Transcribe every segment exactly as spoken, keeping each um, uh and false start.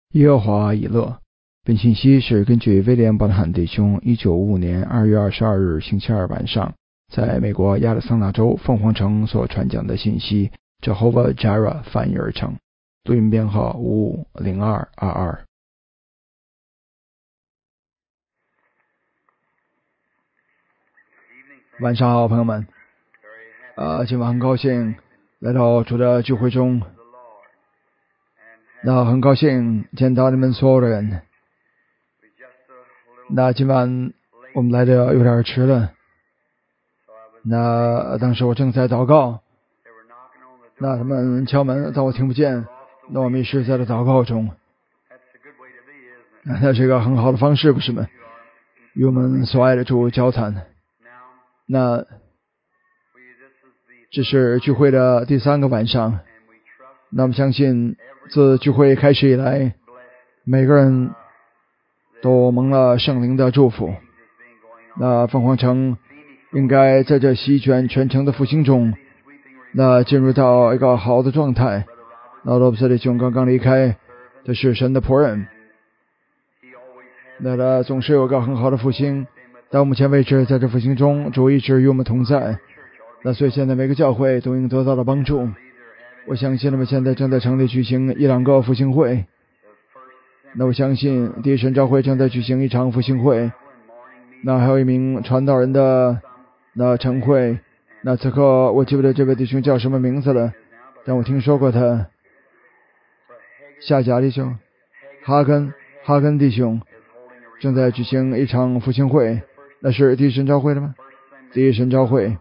耶和华以勒。本信息是根据威廉·伯特汉弟兄一九五五年二月二十二日星期二晚上在美国亚利桑那州凤凰城所传讲的信息 Jehovah Jireh 翻译而成，录音编号五五零二二二。晚上好，朋友们。呃，今晚很高兴来到主的聚会中，那很高兴见到你们所有的人。那今晚我们来的有点迟了，那当时我正在祷告，那他们敲门，但我听不见，那我迷失在了祷告中。那是一个很好的方式，不是吗？与我们所爱的主交谈。那这是聚会的第三个晚上，那我们相信自聚会开始以来，每个人都蒙了圣灵的祝福。那凤凰城应该在这席卷全城的复兴中，那进入到一个好的状态。那罗伯斯弟兄刚刚离开，这是神的仆人，那他总是有个很好的复兴。到目前为止，在这复兴中，主一直与我们同在。那所以现在每个教会都应得到了帮助。我相信他们现在正在城里举行一两个复兴会。那我相信第一神召会正在举行一场复兴会。那还有一名传道人的那晨会。那此刻我记不得这位弟兄叫什么名字了，但我听说过他。夏甲弟兄，哈根哈根弟兄正在举行一场复兴会。那是第一神召会的吗？第一神召会。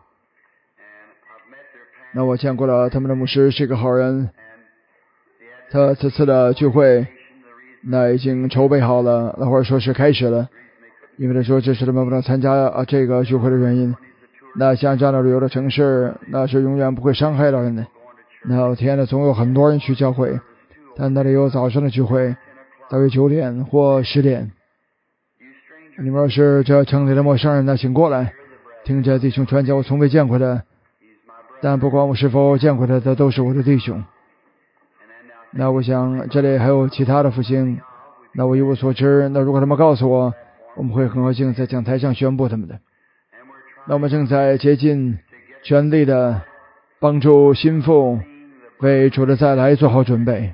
那我见过了他们的牧师是一个好人，他此次的聚会那已经筹备好了，那或者说是开始了，因为他说这是他们不能参加啊这个聚会的原因。那像这样的旅游的城市，那是永远不会伤害到人的。那我天哪，总有很多人去教会，但那里有早上的聚会，大约九点或十点。你们要是这城里的陌生人，那请过来听着弟兄传讲，我从未见过的，但不管我是否见过他，他都是我的弟兄。那我想这里还有其他的复兴，那我一无所知，那如果他们告诉我，我们会很高兴在讲台上宣布他们的。那我们正在竭尽全力的帮助心腹为主的再来做好准备。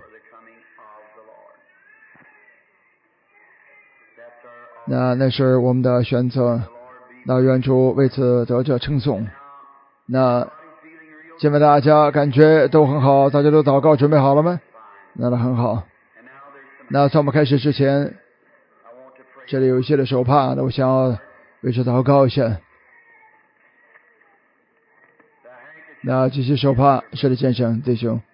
那那是我们的选择，那愿主为此得着称颂。那现在大家感觉都很好，大家都祷告准备好了吗？那那很好。那在我们开始之前，这里有一些的手帕，那我想要为此祷告一下。那这些手帕，是的先生弟兄，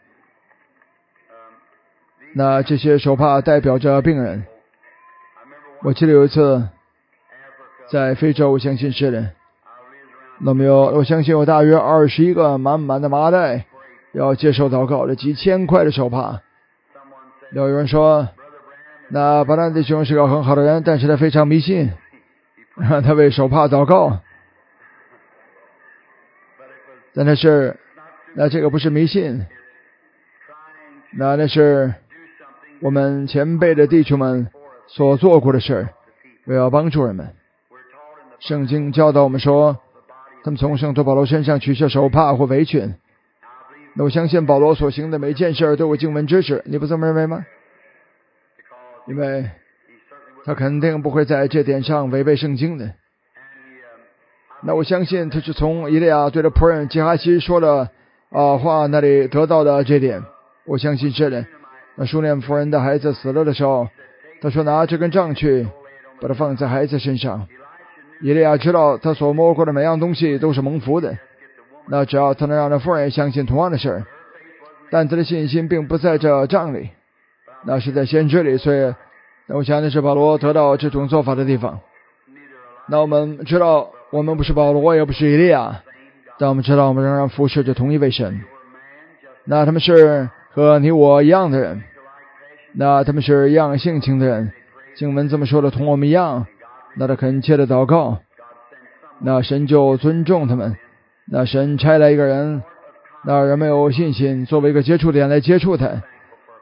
那这些手帕代表着病人。我记得有一次在非洲，我相信是的，那么有我相信有大约二十一个满满的麻袋要接受祷告的几千块的手帕。有人说那巴兰弟兄是个很好的人，但是他非常迷信，他为手帕祷告。但那是那这个不是迷信，那那是我们前辈的弟兄们所做过的事，为要帮助人们。圣经教导我们说，他们从圣徒保罗身上取下手帕或围裙。那我相信保罗所行的每件事都有经文支持，你不这么认为吗？因为他肯定不会在这点上违背圣经的。那我相信他是从以利亚对着仆人基哈西说的啊话那里得到的这点，我相信是的。那书念夫人的孩子死了的时候，他说拿这根杖去，把它放在孩子身上。以利亚知道他所摸过的每样东西都是蒙福的，那只要他能让那妇人也相信同样的事，但他的信心并不在这杖里，那是在先知里，所以那我想的是保罗得到这种做法的地方。那我们知道我们不是保罗，也不是以利亚，但我们知道我们仍然服侍着同一位神。那他们是和你我一样的人，那他们是一样性情的人，经文这么说的，同我们一样，那他恳切的祷告，那神就尊重他们。那神差来一个人，那人没有信心作为一个接触点来接触他，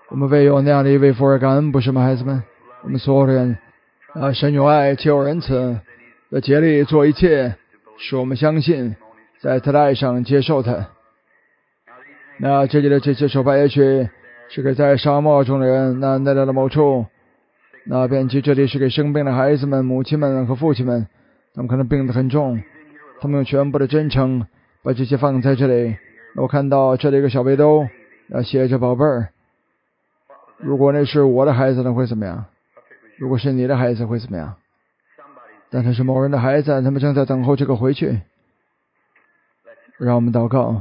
我们唯有那样的一位父而感恩，不是吗，孩子们？我们所有的人啊，神有爱，且有仁慈，要竭力做一切，使我们相信，在他的爱上接受他。那这里的这些手帕也许是给在沙漠中的人，那来到了某处，那便记这里是给生病的孩子们、母亲们和父亲们，他们可能病得很重，他们用全部的真诚把这些放在这里。那我看到这里一个小背兜，那写着宝贝儿。如果那是我的孩子，那会怎么样？如果是你的孩子会怎么样？但他是某人的孩子，他们正在等候这个回去。让我们祷告。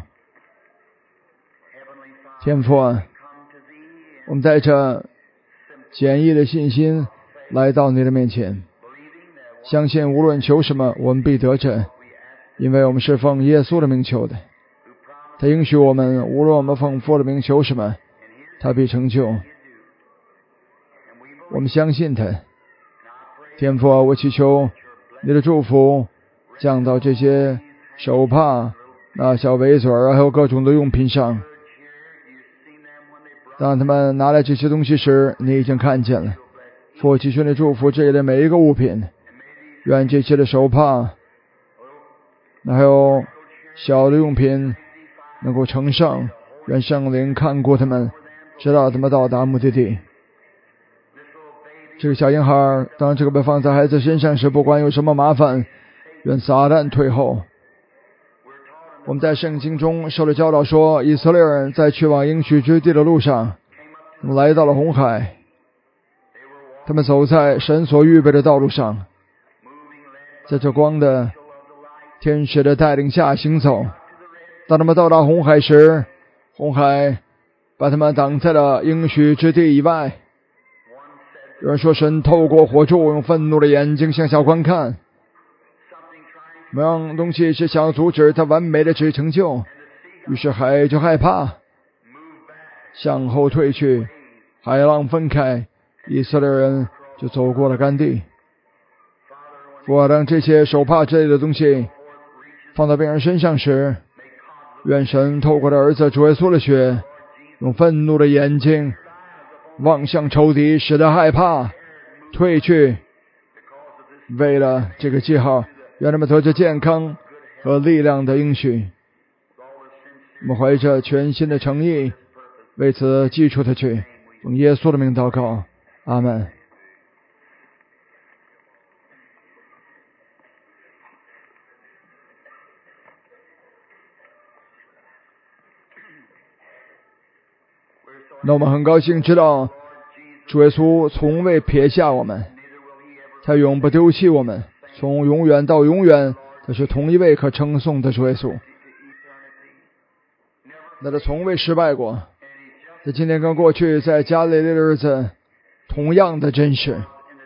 天父啊，我们带着简易的信心来到你的面前，相信无论求什么，我们必得着，因为我们是奉耶稣的名求的。他应许我们，无论我们奉父的名求什么，他必成就。我们相信他。天父啊，我祈求你的祝福降到这些手帕、那小围嘴还有各种的用品上。当他们拿来这些东西时，你已经看见了。父，祈求你祝福这里的每一个物品，愿这些的手帕还有小的用品能够成圣，愿圣灵看顾他们，直到他们到达目的地。这个小婴孩，当这个被放在孩子身上时，不管有什么麻烦，愿撒旦退后。我们在圣经中受了教导说，以色列人在去往应许之地的路上，他们来到了红海，他们走在神所预备的道路上，在这光的天使的带领下行走。当他们到达红海时，红海把他们挡在了应许之地以外。有人说，神透过火柱用愤怒的眼睛向下观看，某样东西是想要阻止他完美的旨意成就，于是海就害怕，向后退去，海浪分开，以色列人就走过了干地。我让这些手帕之类的东西放到病人身上时，愿神透过他儿子主耶稣的血，用愤怒的眼睛望向仇敌，使他害怕退去。为了这个记号，愿他们得着健康和力量的应许。我们怀着全新的诚意为此记出他去，用耶稣的名祷告，阿们。那我们很高兴知道主耶稣从未撇下我们，他永不丢弃我们，从永远到永远，他是同一位可称颂的主耶稣。那他从未失败过，在今天跟过去在加利利的日子同样的真实。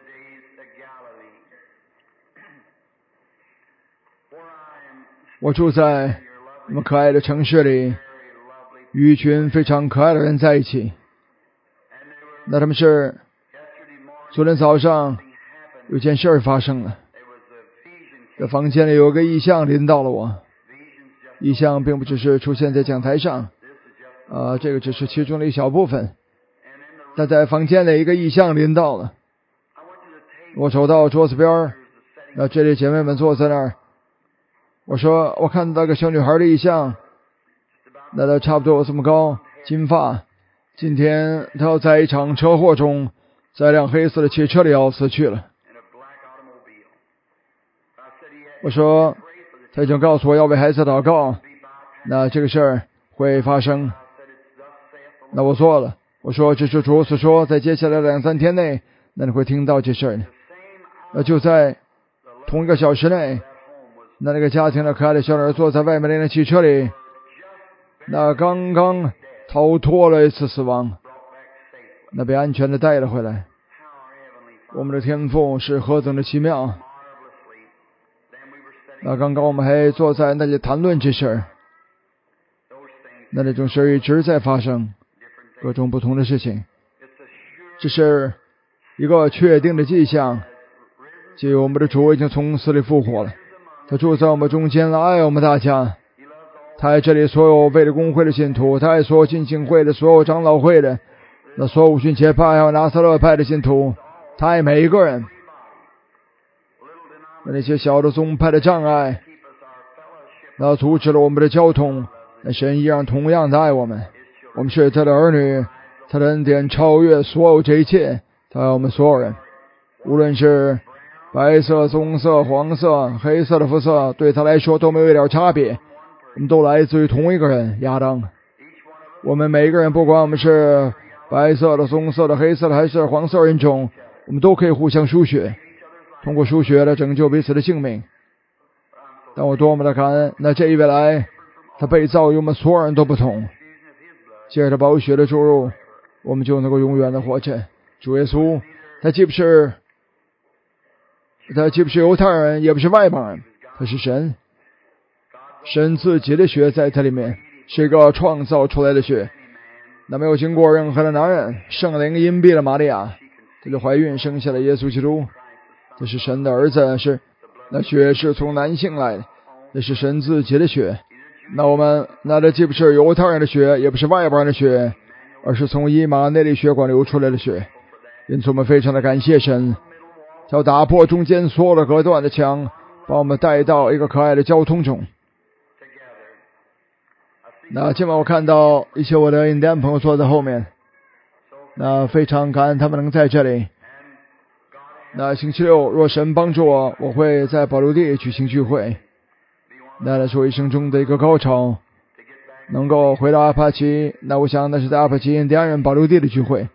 我住在我们可爱的城市里，与一群非常可爱的人在一起。那他们是昨天早上有件事发生了，在房间里有个异象临到了我。异象并不只是出现在讲台上，呃，这个只是其中的一小部分。但在房间里一个异象临到了，我走到桌子边，那这里姐妹们坐在那儿，我说我看到个小女孩的异象，那她差不多有这么高，金发，今天她要在一场车祸中，在一辆黑色的汽车里要死去了。我说他已经告诉我要为孩子祷告，那这个事儿会发生。那我做了，我说这是主所说，在接下来两三天内，那你会听到这事儿。那就在同一个小时内，那那个家庭的可爱的小女儿坐在外面那辆汽车里，那刚刚逃脱了一次死亡，那被安全的带了回来。我们的天父是何等的奇妙。那刚刚我们还坐在那里谈论这事儿，那那种事儿一直在发生，各种不同的事情。这是一个确定的迹象，即我们的主已经从死里复活了，他住在我们中间了，爱我们大家。他爱这里所有为了公会的信徒，他爱所有浸信会的所有长老会的， 那所有五旬节派还有拿撒勒派的信徒，他爱每一个人。那那些小的宗派的障碍，那阻止了我们的交通，那神一样同样的爱我们。我们是他的儿女，他的恩典超越所有这一切，他爱我们所有人，无论是白色、棕色、黄色、黑色的肤色，对他来说都没有一点差别。我们都来自于同一个人亚当。我们每一个人，不管我们是白色的、棕色的、黑色的还是黄色人种，我们都可以互相输血，通过输血来拯救彼此的性命。但我多么的感恩，那这一位来，他被造与我们所有人都不同。借着宝血的注入，我们就能够永远的活着。主耶稣，他既不是他既不是犹太人，也不是外邦人，他是神。神自己的血在他里面，是一个创造出来的血，那没有经过任何的男人，圣灵荫蔽了玛利亚，他就怀孕生下了耶稣基督。这是神的儿子，是那血是从男性来的，这是神自己的血。那我们那这既不是犹太人的血，也不是外邦人的血，而是从以马内利血管流出来的血。因此我们非常的感谢神，他要打破中间所有的隔断的墙，把我们带到一个可爱的交通中。那今晚我看到一些我的印第安朋友坐在后面，那非常感恩他们能在这里。那星期六若神帮助我，我会在保留地举行聚会，那来是我一生中的一个高潮，能够回到阿帕奇。那我想那是在阿帕奇印第安人保留地的聚会，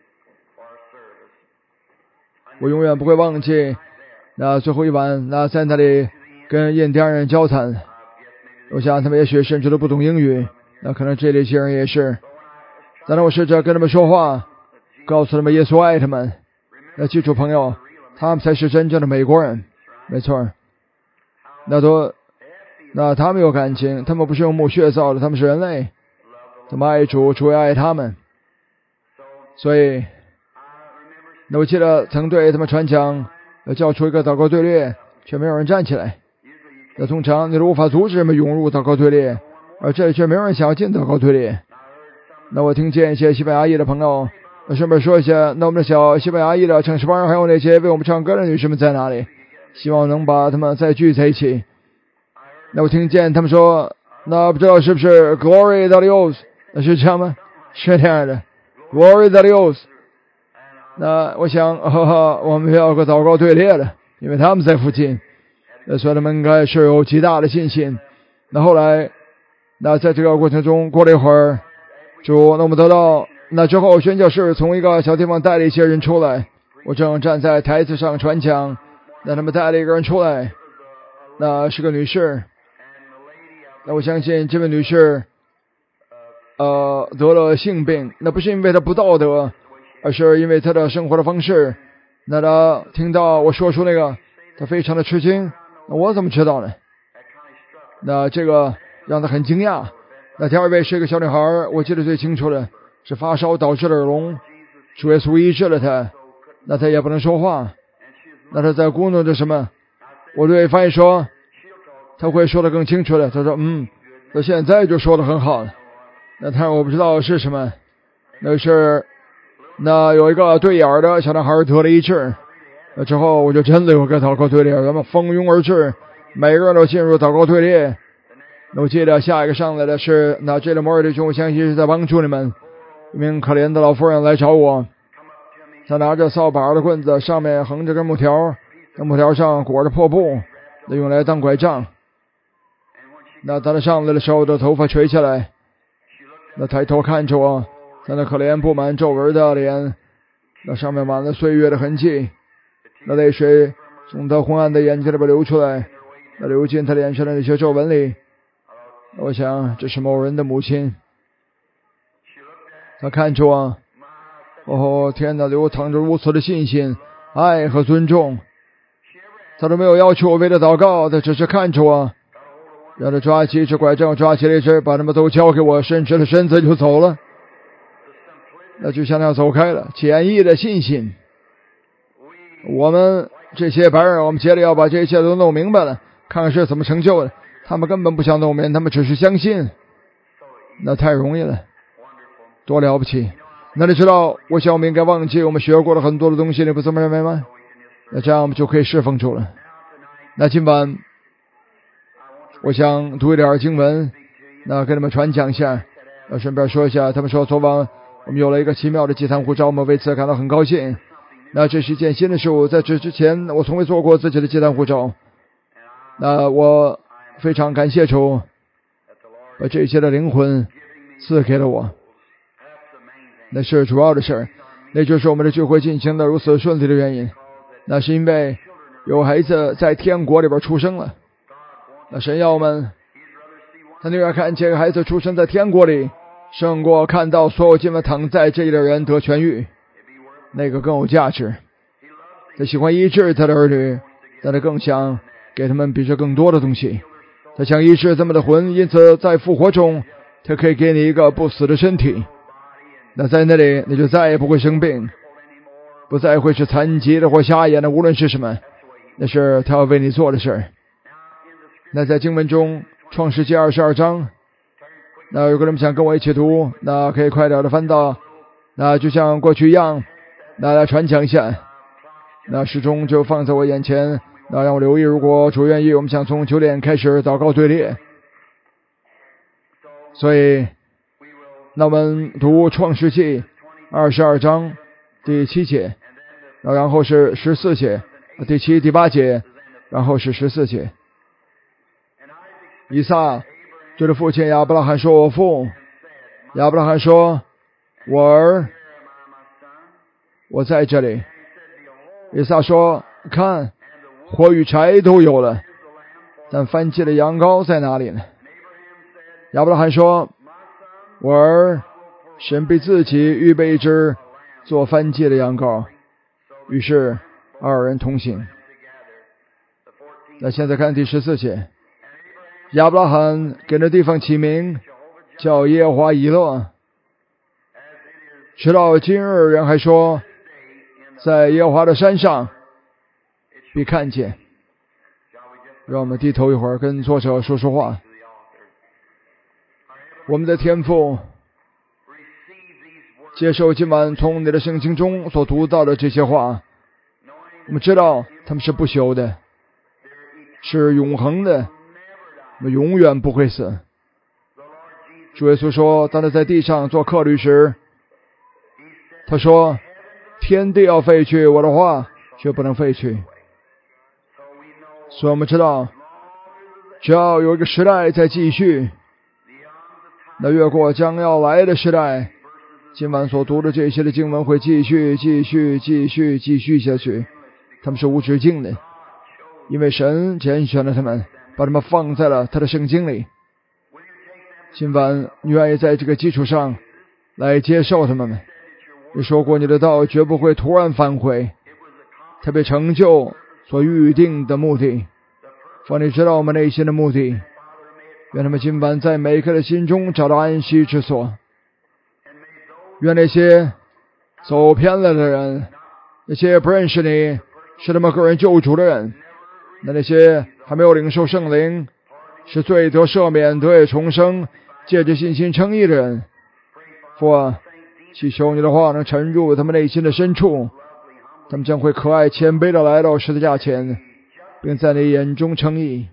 我永远不会忘记那最后一晚，那在那里跟印第安人交谈。我想他们也许甚至都不懂英语，那可能这里些人也是。但是我试着跟他们说话，告诉他们耶稣爱他们。那记住朋友，他们才是真正的美国人，没错。那都那他们有感情，他们不是用木血造的，他们是人类，他们爱主，主也爱他们。所以那我记得曾对他们传讲，要叫出一个祷告队列，却没有人站起来。那通常你都无法阻止人们涌入祷告队列，而这里却没有人想要进祷告队列。那我听见一些西班牙裔的朋友，那顺便说一下，那我们的小西班牙裔的城市班还有那些为我们唱歌的女士们在哪里？希望能把他们再聚在一起。那我听见他们说，那不知道是不是 Glory de Dios， 那是这样吗？是这样的 Glory de Dios。 那我想呵呵，我们要个祷告队列了，因为他们在附近，那所以他们应该是有极大的信心。那后来那在这个过程中过了一会儿，主那我们得到那之后，宣教士从一个小地方带了一些人出来，我正站在台子上传讲，那他们带了一个人出来，那是个女士。那我相信这位女士呃得了性病，那不是因为她不道德，而是因为她的生活的方式。那她听到我说出那个，她非常的吃惊。那我怎么知道呢？那这个让她很惊讶。那第二位是一个小女孩，我记得最清楚的是发烧导致的耳聋，主耶稣医治了她，那她也不能说话，那她在咕哝着什么。我对翻译说，她会说得更清楚的。她说嗯，她现在就说得很好了。那她我不知道是什么，那是那有一个对眼的小男孩得了医治。那之后我就真的有个祷告队列，咱们蜂拥而至，每个人都进入祷告队列。那我记得下一个上来的是那这个摩尔弟兄，我相信是在帮助你们。一名可怜的老妇人来找我，他拿着扫把的棍子，上面横着根木条，那木条上裹着破布，那用来当拐杖。那他上来的时候的头发垂下来，那抬头看着我，他那可怜布满皱纹的脸，那上面满了岁月的痕迹，那泪水从他昏暗的眼睛里边流出来，那流进他脸上的那些皱纹里。我想这是某人的母亲。他看着我，哦天哪，流淌着如此的信心、爱和尊重。他都没有要求我为他祷告，他只是看着我，让他抓起一只拐杖，抓起了一只，把他们都交给我，伸直了身子就走了。那就像那样走开了，简易的信心。我们这些白人，我们接着要把这一切都弄明白了，看看是怎么成就的。他们根本不想弄明，他们只是相信。那太容易了，多了不起。 那你知道，我想我们应该忘记我们学过了很多的东西，你不这么认为吗？那这样我们就可以释放主了。那今晚我想读一点经文，那跟你们传讲一下。呃，顺便说一下，他们说昨晚我们有了一个奇妙的祭坛护照，我们为此感到很高兴。那这是一件新的事物，在这之前我从未做过自己的祭坛护照。那我非常感谢主，把这些的灵魂赐给了我，那是主要的事儿，那就是我们的聚会进行的如此顺利的原因。那是因为有孩子在天国里边出生了。那神要我们，他宁愿看见孩子出生在天国里，胜过看到所有今晚躺在这里的人得痊愈，那个更有价值。他喜欢医治他的儿女，但他更想给他们比这更多的东西。他想医治他们的魂，因此在复活中他可以给你一个不死的身体。那在那里你就再也不会生病，不再会是残疾的或瞎眼的，无论是什么，那是他要为你做的事儿。那在经文中创世纪二十二章，那有个人想跟我一起读，那可以快点的翻到，那就像过去一样，那来传讲一下。那时钟就放在我眼前，那让我留意，如果主愿意，我们想从九点开始祷告队列。所以那我们读创世纪二十二章第七节，然后是十四节，第七第八节，然后是十四节。以撒对着父亲亚伯拉罕说，我父。亚伯拉罕说，我儿，我在这里。以撒说，看，火与柴都有了，但燔祭的羊羔在哪里呢？亚伯拉罕说，我儿，神必自己预备一只做燔祭的羊羔。于是二人同行。那现在看第十四节，亚伯拉罕给那地方起名叫耶和华以勒，直到今日人还说，在耶和华的山上必看见。让我们低头一会儿，跟作者说说话。我们的天父，接受今晚从你的圣经中所读到的这些话，我们知道他们是不朽的，是永恒的，我们永远不会死。主耶稣说，当他在地上做客旅时，他说，天地要废去，我的话却不能废去。所以我们知道，只要有一个时代在继续，那越过将要来的时代，今晚所读的这些的经文会继续继续继续继续下去，他们是无止境的，因为神拣选了他们，把他们放在了他的圣经里。今晚你愿意在这个基础上来接受他们吗？你说过你的道绝不会突然反悔，特别成就所预定的目的。放你知道我们内心的目的，愿他们今晚在每一个的心中找到安息之所。愿那些走偏了的人，那些不认识你是他们个人救主的人，那那些还没有领受圣灵，是罪得赦免得以重生借着信心称义的人，父啊，祈求你的话能沉入他们内心的深处，他们将会可爱谦卑的来到十字架前，并在你眼中称义。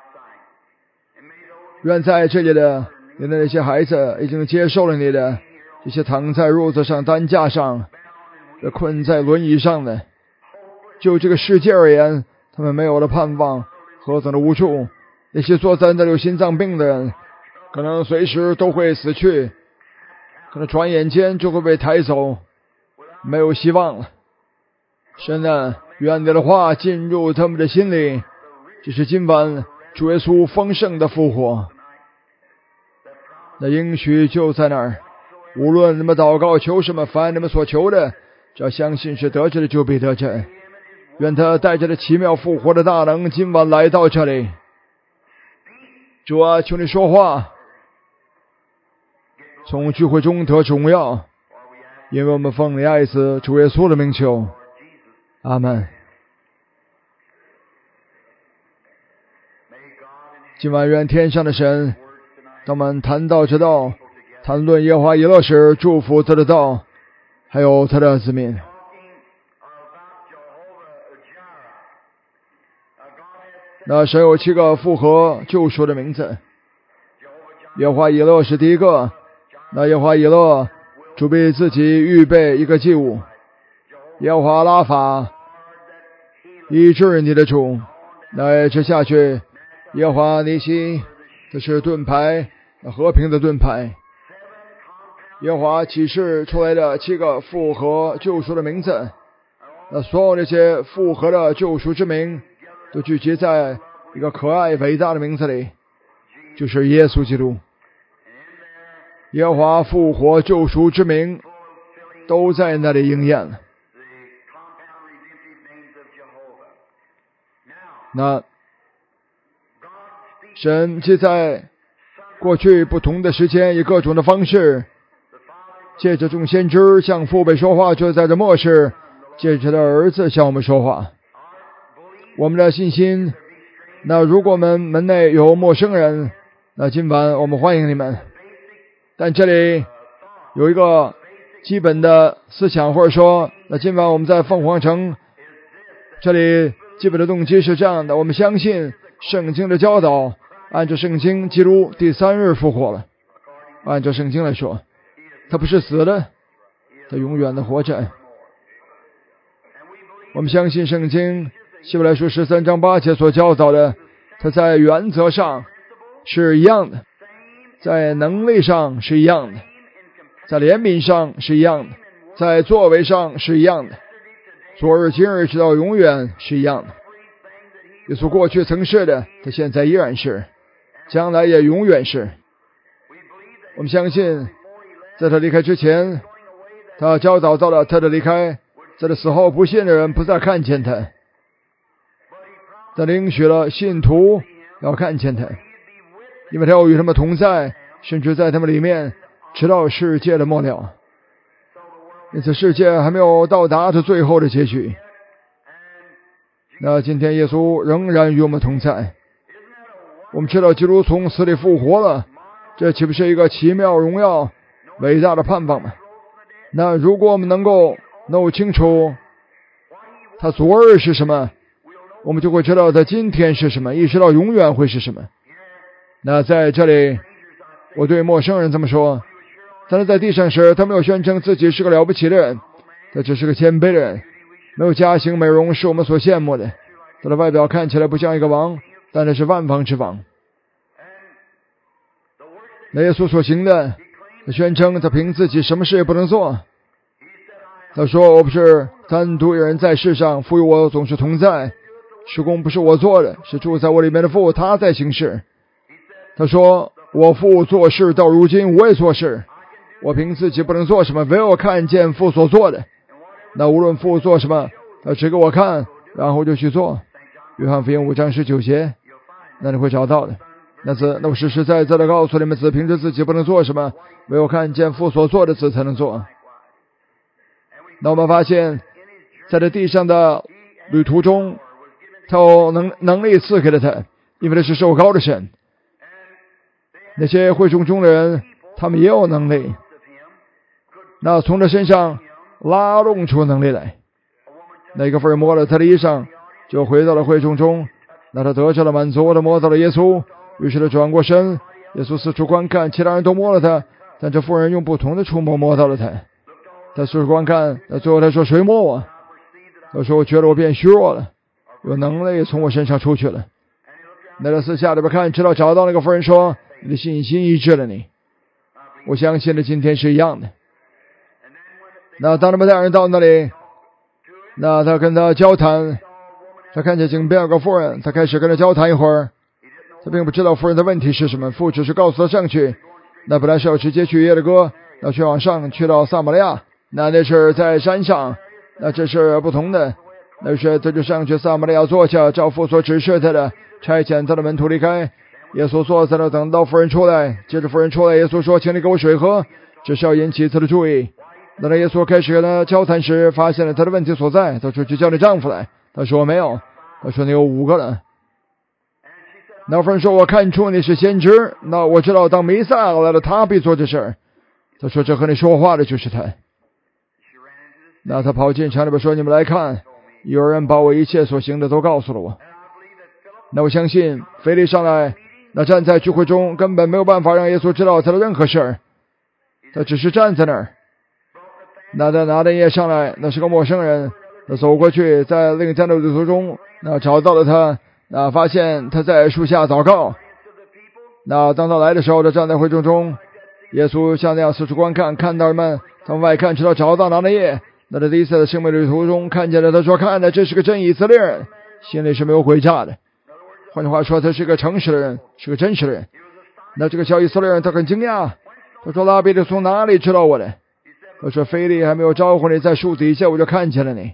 愿在这里的你的那些孩子已经接受了你的，这些躺在褥子上担架上困在轮椅上的，就这个世界而言，他们没有了盼望，何等的无助。那些坐在那里有心脏病的人，可能随时都会死去，可能转眼间就会被抬走，没有希望了。神啊，愿你的话进入他们的心里，这是今晚主耶稣丰盛的复活。那应许就在那儿，无论你们祷告求什么，凡你们所求的，只要相信是得着的，就必得着。愿他带着的奇妙复活的大能今晚来到这里。主啊，求你说话，从聚会中得荣耀，因为我们奉你爱子主耶稣的名求，阿门。今晚愿天上的神，当我们谈到这道，谈论耶和华以勒时，祝福他的道， 还有他的子民。那神有七个复活救赎的名字，耶和华以勒是第一个。那耶和华以勒主为自己预备一个祭物，耶和华拉法医治你的主。那这下去，耶和华尼西，这是盾牌，和平的盾牌。耶和华启示出来的七个复活救赎的名字，那所有这些复活的救赎之名都聚集在一个可爱伟大的名字里，就是耶稣基督。耶和华复活救赎之名都在那里应验了。那神既在过去不同的时间以各种的方式，借着众先知向父辈说话，就在这末世借着他的儿子向我们说话。我们的信心，那如果我们门内有陌生人，那今晚我们欢迎你们。但这里有一个基本的思想，或者说那今晚我们在凤凰城，这里基本的动机是这样的：我们相信圣经的教导，按照圣经基督第三日复活了。按照圣经来说，他不是死的，他永远的活着。我们相信圣经希伯来书十三章八节所教导的，他在原则上是一样的，在能力上是一样的，在怜悯上是一样的，在作为上是一样的，昨日今日直到永远是一样的。耶稣过去曾是的，他现在依然是，将来也永远是。我们相信在他离开之前，他教导到了他的离开，在他死后不信的人不再看见他，他领许了信徒要看见他，因为他要与他们同在，甚至在他们里面直到世界的末了。因此世界还没有到达这最后的结局，那今天耶稣仍然与我们同在。我们知道基督从死里复活了，这岂不是一个奇妙荣耀伟大的盼望吗？那如果我们能够弄清楚他昨日是什么，我们就会知道他今天是什么，一直到永远会是什么。那在这里我对陌生人这么说，但是在地上时他没有宣称自己是个了不起的人，他只是个谦卑的人，没有家型美容是我们所羡慕的，他的外表看起来不像一个王，但他是万王之王。那耶稣所行的，他宣称他凭自己什么事也不能做。他说我不是单独一人在世上，父与我总是同在，事工不是我做的，是住在我里面的父他在行事。他说我父做事到如今我也做事，我凭自己不能做什么，唯有看见父所做的。那无论父做什么，他只给我看，然后就去做。约翰福音五章十九节，那你会找到的。那子，那我实实在在的告诉你们，子凭着自己不能做什么，唯有看见父所做的，子才能做。那我们发现在这地上的旅途中，他有能能力赐给了他，因为他是受膏的神。那些会众中的人，他们也有能力，那从他身上拉动出能力来。那个妇人摸了他的衣裳，就回到了会众中，那他得着了满足，他摸到了耶稣，于是他转过身，耶稣四处观看，其他人都摸了他，但这妇人用不同的触摸摸到了他。他四处观看，那最后他说谁摸我？他说我觉得我变虚弱了，有能力从我身上出去了。那他四下里边看，直到找到那个妇人，说你的信心医治了你。我相信的今天是一样的。那当他们带人到那里，那他跟他交谈，他看见井边有个妇人，他开始跟他交谈一会儿。他并不知道妇人的问题是什么，父只是告诉他上去。那本来是要直接去耶利哥，要去往上去到撒玛利亚，那那是在山上，那这是不同的。那是他就上去撒玛利亚坐下，照父所指示他的，差遣他的门徒离开。耶稣坐在那，等到妇人出来，接着妇人出来，耶稣说请你给我水喝，只是要引起他的注意。那耶稣开始跟他交谈时，发现了他的问题所在，他说去叫你丈夫来。他说没有。他说你有五个了。那妇人说我看出你是先知，那我知道当弥赛亚来了，他必做这事儿。他说这和你说话的就是他。 那他跑进城里边说：“你们来看，有人把我一切所行的都告诉了我。”那我相信腓力上来，那站在聚会中根本没有办法让耶稣知道他的任何事儿，他只是站在那儿。那他拿着耶上来，那是个陌生人，他走过去，在另一站的旅途中，那找到了他，那发现他在树下祷告。那当他来的时候，他站在会众中，耶稣像那样四处观看，看到人们从外看，直到找到拿的耶。那在第一次的生命旅途中看见了，他说：“看的这是个真以色列人，心里是没有诡诈的。”换句话说，他是个诚实的人，是个真实的人。那这个小以色列人他很惊讶，他说：“拉比，你从哪里知道我的？”他说：“腓力还没有招呼你，在树底下我就看见了你。”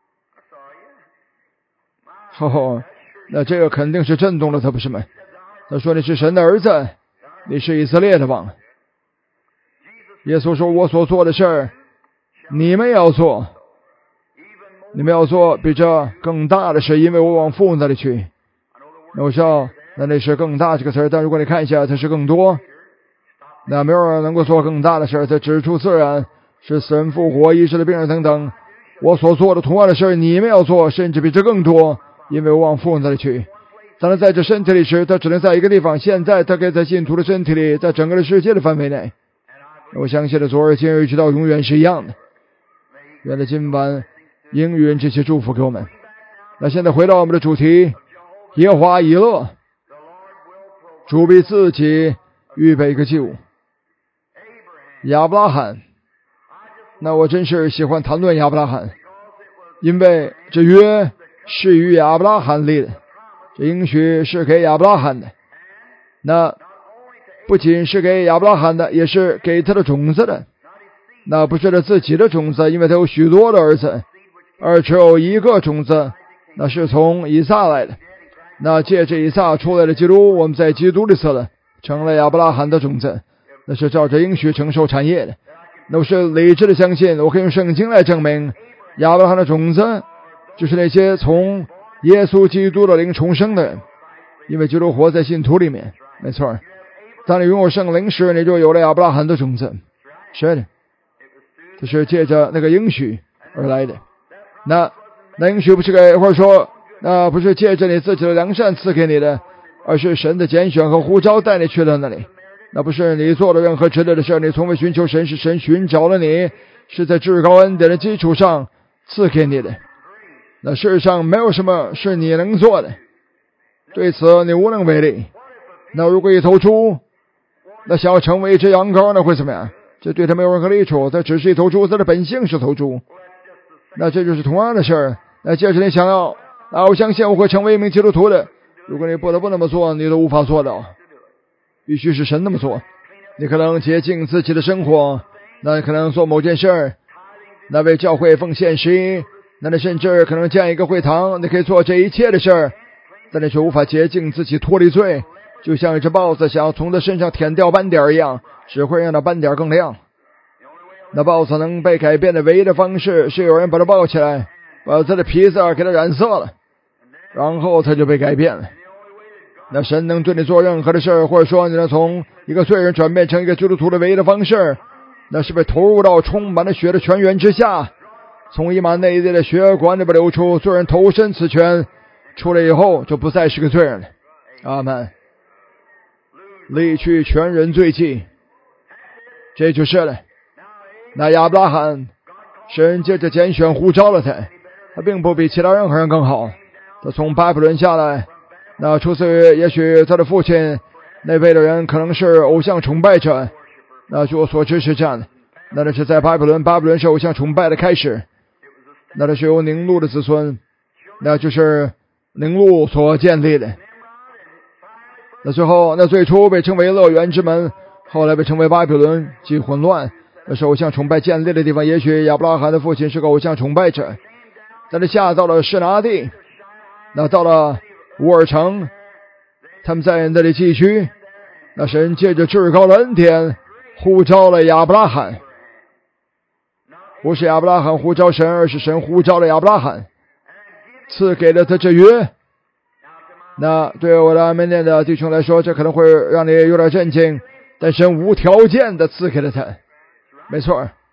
哦，那这个肯定是震动了他，不是吗？他说：“你是神的儿子，你是以色列的王。”耶稣说：“我所做的事儿，你们也要做，你们要做比这更大的事，因为我往父那里去。”那我知道，那那是更大这个词儿，但如果你看一下，它是更多。那没有人能够做更大的事儿，它指出自然是死人复活、医治的病人等等。我所做的同样的事儿，你们要做，甚至比这更多，因为我往父那里去。当然，在这身体里时，它只能在一个地方。现在，它可以在信徒的身体里，在整个的世界的范围内。我相信的，昨日、今日直到永远是一样的。愿了今晚应允这些祝福给我们。那现在回到我们的主题。耶和华以勒，主为自己预备一个祭物。亚伯拉罕，那我真是喜欢谈论亚伯拉罕，因为这约是与亚伯拉罕立的，这应许是给亚伯拉罕的。那不仅是给亚伯拉罕的，也是给他的种子的。那不是他自己的种子，因为他有许多的儿子，而只有一个种子，那是从以撒来的。那借着以撒出来的基督，我们在基督里死了，成了亚伯拉罕的种子，那是照着应许承受产业的。那我是理智的相信，我可以用圣经来证明，亚伯拉罕的种子就是那些从耶稣基督的灵重生的人，因为基督活在信徒里面。没错，当你拥有圣灵时，你就有了亚伯拉罕的种子。是的，这是借着那个应许而来的。那那应许不是给，或者说那不是借着你自己的良善赐给你的，而是神的拣选和呼召带你去了那里。那不是你做了任何值得的事，你从未寻求神，是神寻找了你，是在至高恩典的基础上赐给你的。那世上没有什么是你能做的，对此你无能为力。那如果一头猪，那想要成为一只羊羔，那会怎么样？这对他没有任何益处，它只是一头猪，它的本性是头猪。那这就是同样的事儿。那接着你想要啊，我相信我会成为一名基督徒的。如果你不得不那么做，你都无法做到，必须是神那么做。你可能洁净自己的生活，那可能做某件事儿，那为教会奉献十一，那你甚至可能建一个会堂，你可以做这一切的事儿，但你却无法洁净自己脱离罪，就像一只豹子想要从它身上舔掉斑点一样，只会让它斑点更亮。那豹子能被改变的唯一的方式是有人把它抱起来，把它的皮子给它染色了，然后它就被改变了。那神能对你做任何的事儿，或者说你能从一个罪人转变成一个基督徒的唯一的方式，那是被投入到充满了血的泉源之下，从一马内内的血管里边流出，罪人投身此泉，出来以后就不再是个罪人了。阿们。离去全人罪迹，这就是了。那亚伯拉罕，神借着拣选呼召了他，他并不比其他任何人更好。他从巴比伦下来，那出自于也许他的父亲那辈的人可能是偶像崇拜者，那据我所知是这样的。那那是在巴比伦，巴比伦是偶像崇拜的开始，那这是由宁录的子孙，那就是宁录所建立的。那最后，那最初被称为乐园之门，后来被称为巴比伦，即混乱。那是偶像崇拜建立的地方。也许亚伯拉罕的父亲是个偶像崇拜者，但是下到了示拿地，那到了乌尔城，他们在那里寄居。那神借着至高的恩典呼召了亚伯拉罕，不是亚伯拉罕呼召神，而是神呼召了亚伯拉罕，赐给了他这约。那对我的阿门念的弟兄来说，这可能会让你有点震惊，但神无条件的赐给了他。没错，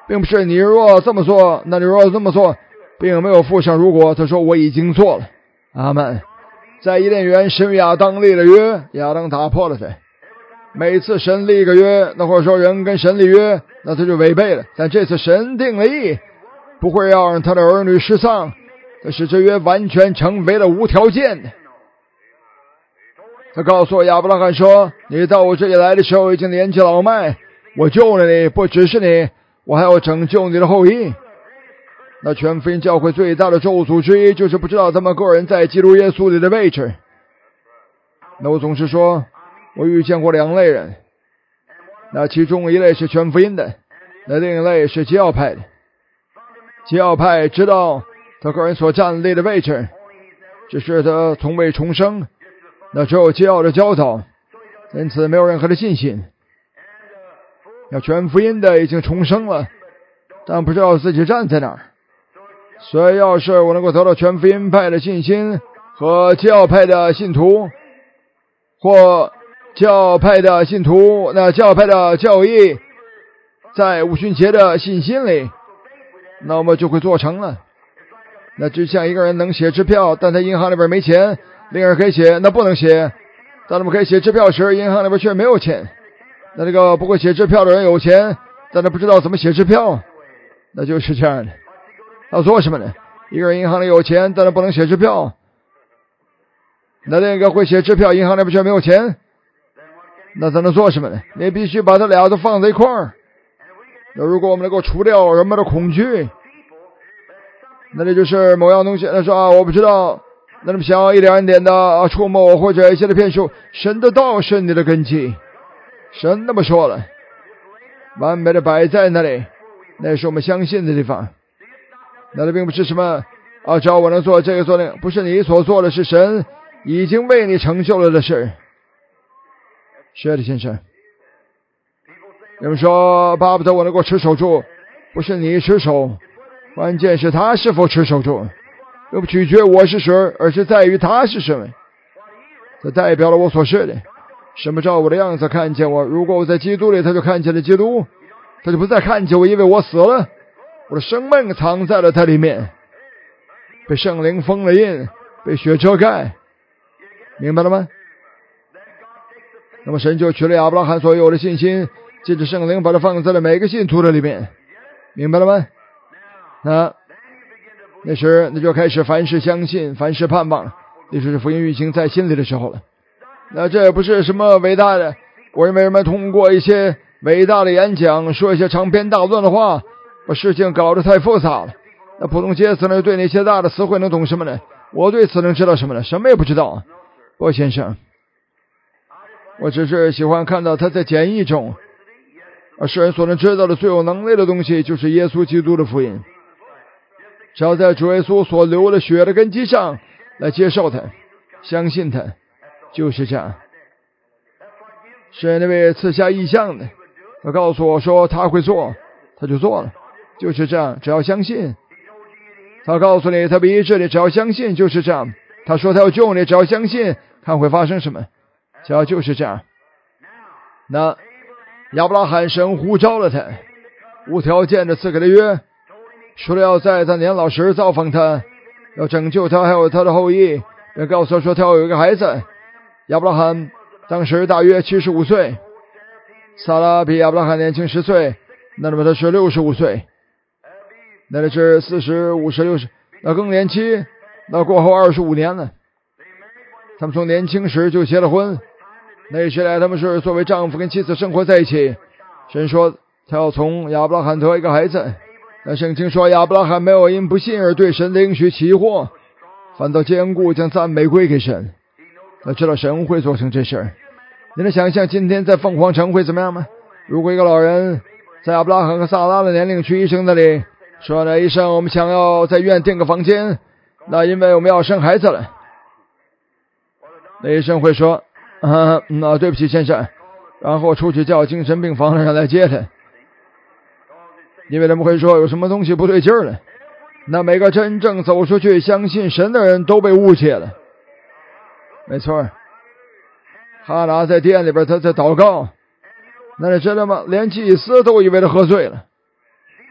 并不是你若这么做，那你若这么做，并没有附上如果。他说我已经做了。阿们。在伊甸园，神与亚当立了约，亚当打破了他。每次神立一个约，那或者说人跟神立约，那他就违背了。但这次神定了义，不会要让他的儿女失丧，但是这约完全成为了无条件的。他告诉亚伯拉罕说，你到我这里来的时候已经年纪老迈，我救了你，不只是你，我还要拯救你的后裔。那全福音教会最大的咒诅之一，就是不知道他们个人在基督耶稣里的位置。那我总是说，我遇见过两类人，那其中一类是全福音的，那另一类是基要派的。基要派知道他个人所站立的位置，只是他从未重生，那只有基要的教导，因此没有任何的信心。那全福音的已经重生了，但不知道自己站在哪儿。所以要是我能够得到全福音派的信心和教派的信徒，或教派的信徒，那教派的教义在五旬节的信心里，那么就会做成了。那就像一个人能写支票，但他银行里边没钱，另一人可以写，那不能写。但他们可以写支票时，银行里边却没有钱。那这个不会写支票的人有钱，但他不知道怎么写支票，那就是这样的。要做什么呢？一个人银行里有钱，但他不能写支票。那另一个会写支票，银行里边却没有钱，那他能做什么呢？你必须把他俩都放在一块儿。那如果我们能够除掉人们的恐惧，那这就是某样东西。他说啊，我不知道，那么想要一点一点的啊触摸或者一些的骗术，神的道是你的根基。神那么说了，完美的摆在那里，那是我们相信的地方。那这并不是什么啊，只要我能做这个做那个，不是你所做的，是神已经为你成就了的事。是的，先生。有人说巴不得我能够持守住，不是你持守，关键是他是否持守住，又不取决我是谁，而是在于他是什么。这代表了我所是的。什么照我的样子看见我？如果我在基督里，他就看见了基督，他就不再看见我，因为我死了，我的生命藏在了他里面，被圣灵封了印，被血遮盖，明白了吗？那么神就取了亚伯拉罕所有的信心，借着圣灵把它放在了每个信徒的里面，明白了吗？那那时那就开始凡事相信，凡事盼望，那就是福音运行在心里的时候了。那这也不是什么伟大的，我认为人们通过一些伟大的演讲，说一些长篇大论的话，把事情搞得太复杂了。那普通阶层呢，对那些大的词汇能懂什么呢？我对此能知道什么呢？什么也不知道。不，先生，我只是喜欢看到他在简易中，而世人所能知道的最有能力的东西，就是耶稣基督的福音。只要在主耶稣所流的血的根基上来接受他，相信他，就是这样。是那位赐下异象的，他告诉我说他会做，他就做了，就是这样。只要相信，他告诉你他不医治你，只要相信，就是这样。他说他要救你，只要相信，看会发生什么，只要就是这样。那亚伯拉罕神呼召了他，无条件的赐给他约，说了要在他年老时造访他，要拯救他还有他的后裔，并告诉他说他要有一个孩子。亚伯拉罕当时大约七十五岁，撒拉比亚伯拉罕年轻十岁，那么他是六十五岁，那是四十五十六十，那更年期，那过后二十五年了。他们从年轻时就结了婚，那时来他们是作为丈夫跟妻子生活在一起。神说他要从亚伯拉罕得一个孩子，那圣经说亚伯拉罕没有因不信而对神的应许起惑，反倒坚固将赞美归给神。那知道神会做成这事儿。你能想象今天在凤凰城会怎么样吗？如果一个老人在亚伯拉罕和撒拉的年龄去医生那里说呢，医生，我们想要在医院订个房间，那因为我们要生孩子了。那医生会说啊，那对不起先生，然后出去叫精神病房的人来接他，因为他们会说有什么东西不对劲儿了。那每个真正走出去相信神的人都被误解了。没错，哈拿在店里边他在祷告，那你知道吗？连祭司都以为他喝醉了。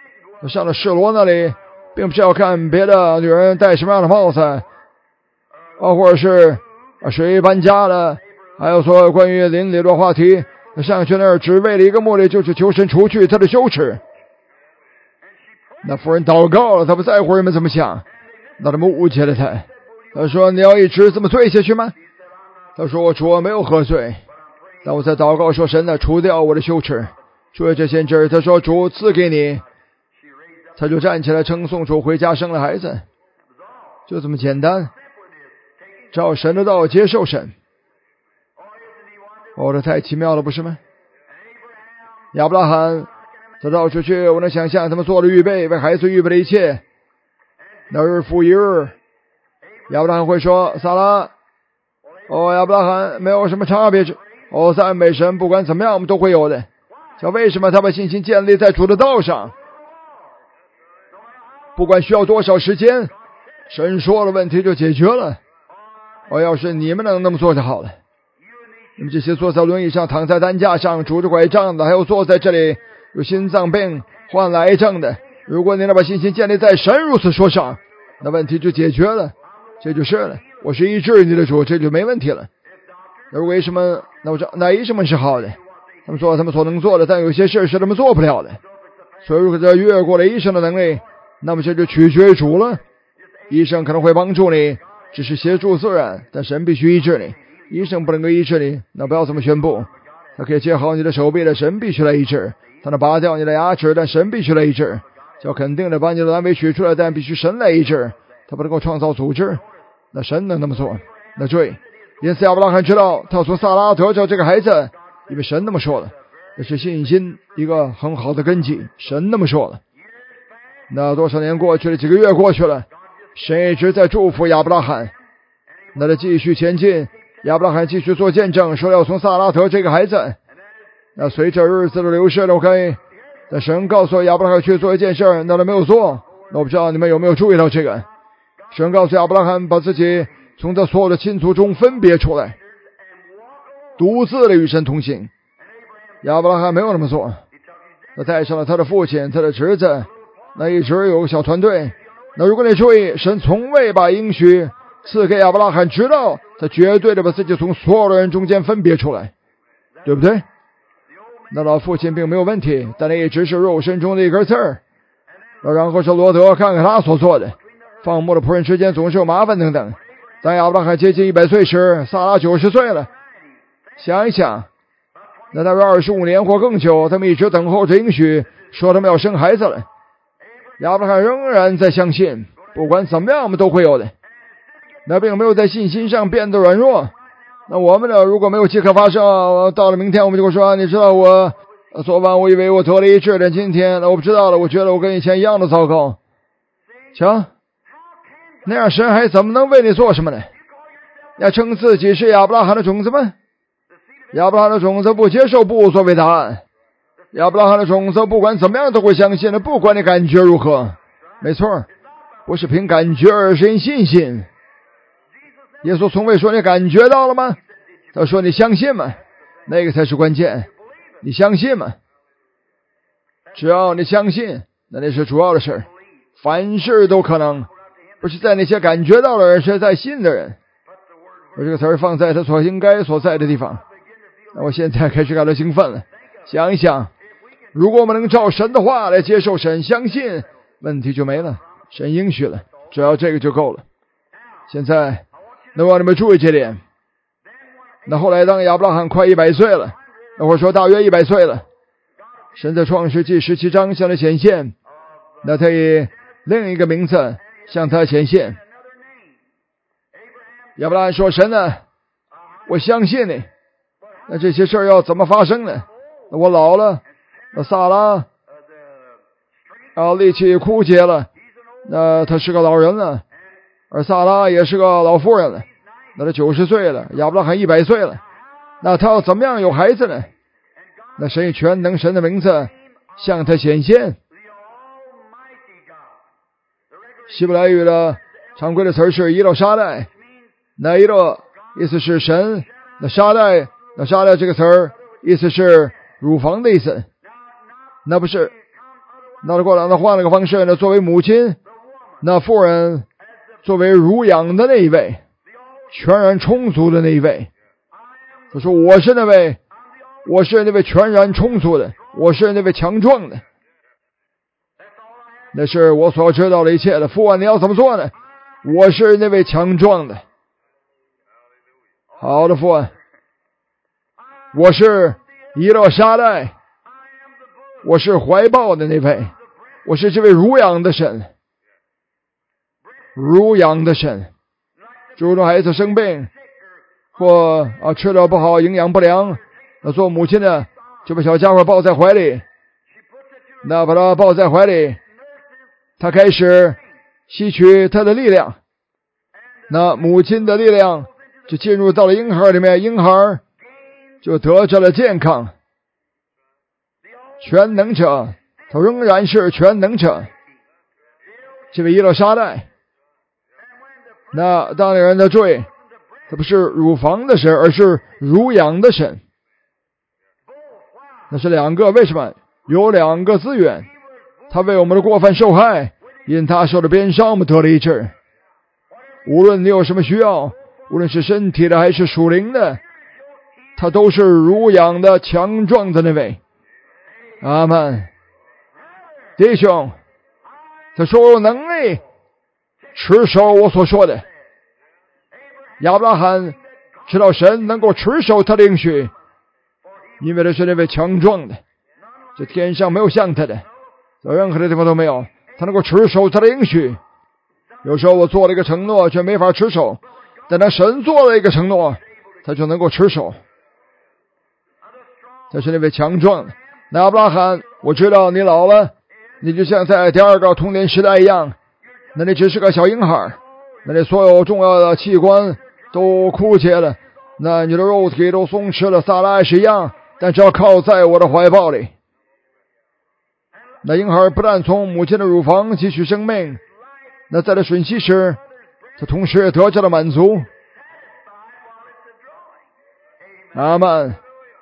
上了示罗那里，并不是要看别的女人戴什么样的帽子，啊，或者是谁搬家了，还有说关于邻里的话题，上去那儿只为了一个目的，就是求神除去他的羞耻。那妇人祷告了，他不在乎人们怎么想，那他们误解了他。他说：“你要一直这么醉下去吗？”他说：“我主我没有喝醉，但我在祷告说神呢，除掉我的羞耻。除了这先知，他说主赐给你。”他就站起来称颂主，回家生了孩子，就这么简单。照神的道接受神，哦，这太奇妙了，不是吗？亚伯拉罕他到处去，我能想象他们做了预备，为孩子预备了一切。那日复一日，亚伯拉罕会说：“撒拉，哦，亚伯拉罕没有什么差别。哦，赞美神，不管怎么样，我们都会有的。像为什么他把信心建立在主的道上？不管需要多少时间，神说了，问题就解决了。哦，要是你们能那么做就好了。你们这些坐在轮椅上、躺在担架上、拄着拐杖的，还有坐在这里有心脏病、患了癌症的，如果你能把信心建立在神如此说上，那问题就解决了，这就是了。我是医治你的主，这就没问题了。那为什么？那我说，那医生们是好的，他们做他们所能做的，但有些事是他们做不了的。所以如果这越过了医生的能力，那么这就取决于主了。医生可能会帮助你，只是协助自然，但神必须医治你。医生不能够医治你，那不要这么宣布。他可以接好你的手臂的，神必须来医治；他能拔掉你的牙齿，但神必须来医治。就肯定的把你的阑尾取出来，但必须神来医治。他不能够创造组织，那神能那么做。那对，因此亚伯拉罕知道他要从撒拉得着这个孩子，因为神那么说了，这是信心一个很好的根基。神那么说了。那多少年过去了，几个月过去了，神一直在祝福亚伯拉罕。那他继续前进，亚伯拉罕继续做见证，说要从撒拉得这个孩子。那随着日子的流逝了 ，OK， 那神告诉亚伯拉罕去做一件事，那他没有做。那我不知道你们有没有注意到这个？神告诉亚伯拉罕把自己从他所有的亲族中分别出来，独自的与神同行。亚伯拉罕没有那么做，他带上了他的父亲、他的侄子，那一直有个小团队。那如果你注意，神从未把应许赐给亚伯拉罕，直到他绝对的把自己从所有的人中间分别出来，对不对？那老父亲并没有问题，但那一直是肉身中的一根刺儿。然后是罗德，看看他所做的，放牧的仆人之间总是有麻烦等等。当亚伯拉罕接近一百岁时，撒拉九十岁了。想一想，那大约二十五年或更久，他们一直等候着应许，说他们要生孩子了。亚伯拉罕仍然在相信，不管怎么样，我们都会有的。那并没有在信心上变得软弱。那我们呢？如果没有即刻发生，到了明天我们就会说，你知道我昨晚我以为我得了医治，但今天那我不知道了，我觉得我跟以前一样的糟糕。瞧，那样神还怎么能为你做什么呢？要称自己是亚伯拉罕的种子吗？亚伯拉罕的种子不接受不作为答案。亚伯拉罕的种子不管怎么样都会相信的，不管你感觉如何。没错，不是凭感觉，而是因信心。耶稣从未说你感觉到了吗？他说你相信吗？那个才是关键。你相信吗？只要你相信，那那是主要的事。凡事都可能，不是在那些感觉到的人，是在信的人。把这个词儿放在他所应该所在的地方。那我现在开始感到兴奋了。想一想，如果我们能照神的话来接受神，相信，问题就没了。神应许了，只要这个就够了。现在那我让你们注意这点。那后来当亚伯拉罕快一百岁了，那会儿说大约一百岁了，神在创世纪十七章向他显现，那他以另一个名字向他显现。亚伯拉罕说，神呢，我相信你，那这些事儿要怎么发生呢？那我老了，那撒拉啊力气枯竭了，那他是个老人了，而撒拉也是个老妇人了，那他九十岁了，亚伯拉罕一百岁了，那他要怎么样有孩子呢？那神以全能神的名字向他显现。希伯来语的常规的词是伊洛沙代，那伊洛意思是神，那沙代，那沙代这个词儿意思是乳房的意思。那不是， 那过来，那换了个方式呢，作为母亲，那妇人作为乳养的那一位，全然充足的那一位。他说我是那位，我是那位全然充足的，我是那位强壮的。那是我所知道的一切的。父啊，你要怎么做呢？我是那位强壮的。好的，父啊，我是以勒沙代，我是怀抱的那位，我是这位乳养的神，乳养的神。注重孩子生病或啊吃的不好，营养不良，那做母亲的就把小家伙抱在怀里，那把他抱在怀里，他开始吸取他的力量，那母亲的力量就进入到了婴孩里面，婴孩就得着了健康。全能者，他仍然是全能者。这位以勒沙代，那当然的注意，他不是乳房的神，而是乳养的神。那是两个，为什么？有两个资源。他为我们的过犯受害，因他受的鞭伤我们得了医治。无论你有什么需要，无论是身体的还是属灵的，他都是乳养的强壮的那位。阿们。弟兄，他说我有能力持守我所说的。亚伯拉罕知道神能够持守他的应许，因为他是那位强壮的，这天上没有像他的，在任何的地方都没有，他能够持守他的应许。有时候我做了一个承诺却没法持守，但当神做了一个承诺，他就能够持守。他是那位强壮的。那亚伯拉罕，我知道你老了，你就像在第二个童年时代一样，那你只是个小婴孩，那你所有重要的器官都枯竭了，那你的肉体都松弛了，撒拉也是一样，但只要靠在我的怀抱里。那婴孩不但从母亲的乳房汲取生命，那在他吮吸时，他同时也得着了满足。阿们。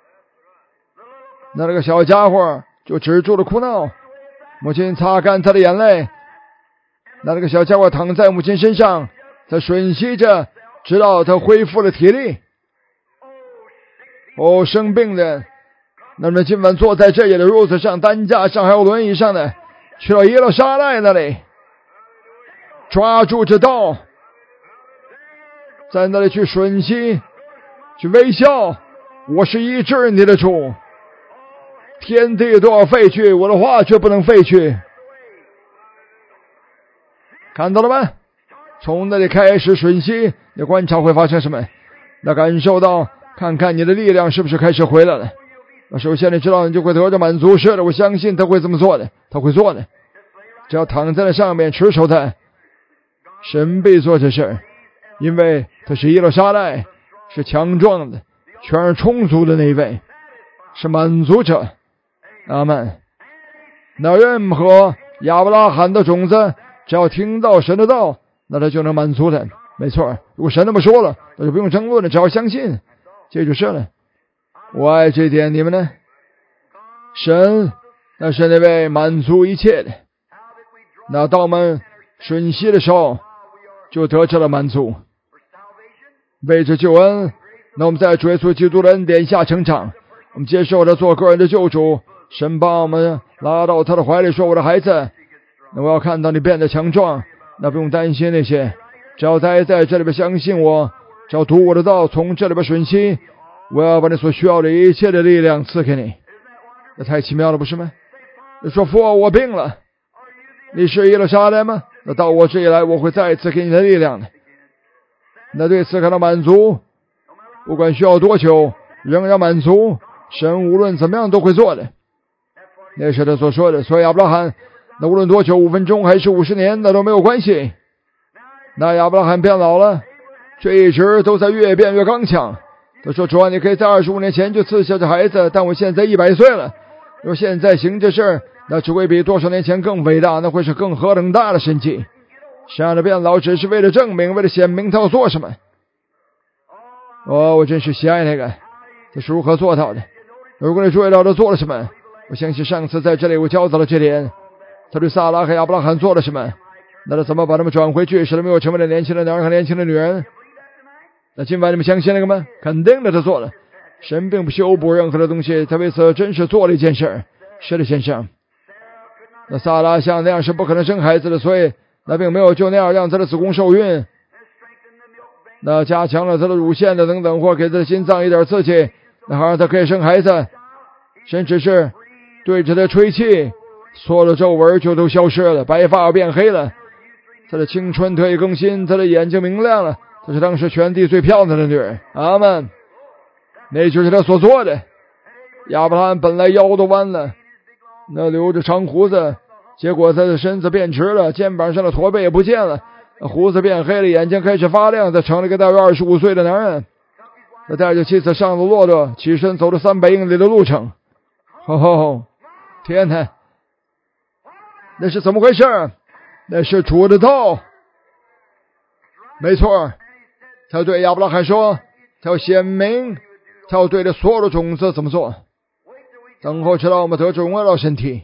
那那个小家伙就止住了哭闹，母亲擦干他的眼泪，那那个小家伙躺在母亲身上，他吮吸着，直到他恢复了体力。哦，生病的，那么今晚坐在这里的褥子上、担架上还有轮椅上的，去到耶路撒冷那里，抓住这刀，在那里去吮吸，去微笑。我是医治你的主，天地都要废去，我的话却不能废去。看到了吗？从那里开始吮吸，你观察会发生什么？那感受到，看看你的力量是不是开始回来了。那首先你知道，你就会得到满足。是的，我相信他会这么做的，他会做的。只要躺在那上面持守他，神必做这事，因为他是耶路撒冷，是强壮的，全是充足的那一位，是满足者。阿们。那任何亚伯拉罕的种子，只要听到神的道，那他就能满足他。没错，如果神那么说了，那就不用争论了，只要相信，这就是了。我爱这一点，你们呢？神那是那位满足一切的，那当我们吮吸的时候，就得着了满足。为着救恩，那我们在主耶稣基督的恩典下成长，我们接受他做个人的救主。神把我们拉到他的怀里，说：“我的孩子，那我要看到你变得强壮，那不用担心那些，只要待在这里边相信我，只要读我的道，从这里边吮吸，我要把你所需要的一切的力量赐给你。”那太奇妙了，不是吗？你说：“父啊，我病了，你是耶路撒冷吗？那到我这里来，我会再一次给你的力量的。”那对此感到满足，不管需要多久，仍然满足。神无论怎么样都会做的。那是他所说的。所以亚伯拉罕，那无论多久，五分钟还是五十年，那都没有关系。那亚伯拉罕变老了，却一直都在越变越刚强。他说：“主啊，你可以在二十五年前就赐下这孩子，但我现在一百岁了。若现在行这事，那只会比多少年前更伟大，那会是更何等大的神迹。这样的变老只是为了证明，为了显明他要做什么。”哦，我真是喜爱那个，他是如何做到的。如果你注意到他做了什么，我相信上次在这里我教导了这点。 他对撒拉和亚伯拉罕做了什么？那他怎么把他们转回去，使他们又成为了年轻的男人和年轻的女人？那今晚你们相信那个吗？肯定的，他做了。神并不修补任何的东西，他为此真是做了一件事。是的，先生。那撒拉像那样是不可能生孩子的，所以那并没有就那样让他的子宫受孕，那加强了他的乳腺的等等，或给他的心脏一点刺激，那好让他可以生孩子。神只是对着他吹气，所有的皱纹就都消失了，白发变黑了，他的青春得以更新，他的眼睛明亮了，他是当时全地最漂亮的女人。阿们。那就是他所做的。亚伯拉罕本来腰都弯了，那留着长胡子，结果他的身子变直了，肩膀上的驼背也不见了，胡子变黑了，眼睛开始发亮，他成了一个大约二十五岁的男人。他带着妻子上了骆驼，起身走了三百英里的路程。吼吼！天哪，那是怎么回事？那是主的道。没错，他对亚伯拉罕说，他要显明，他要对着所有的种子怎么做？等候直到我们得着荣耀的身体。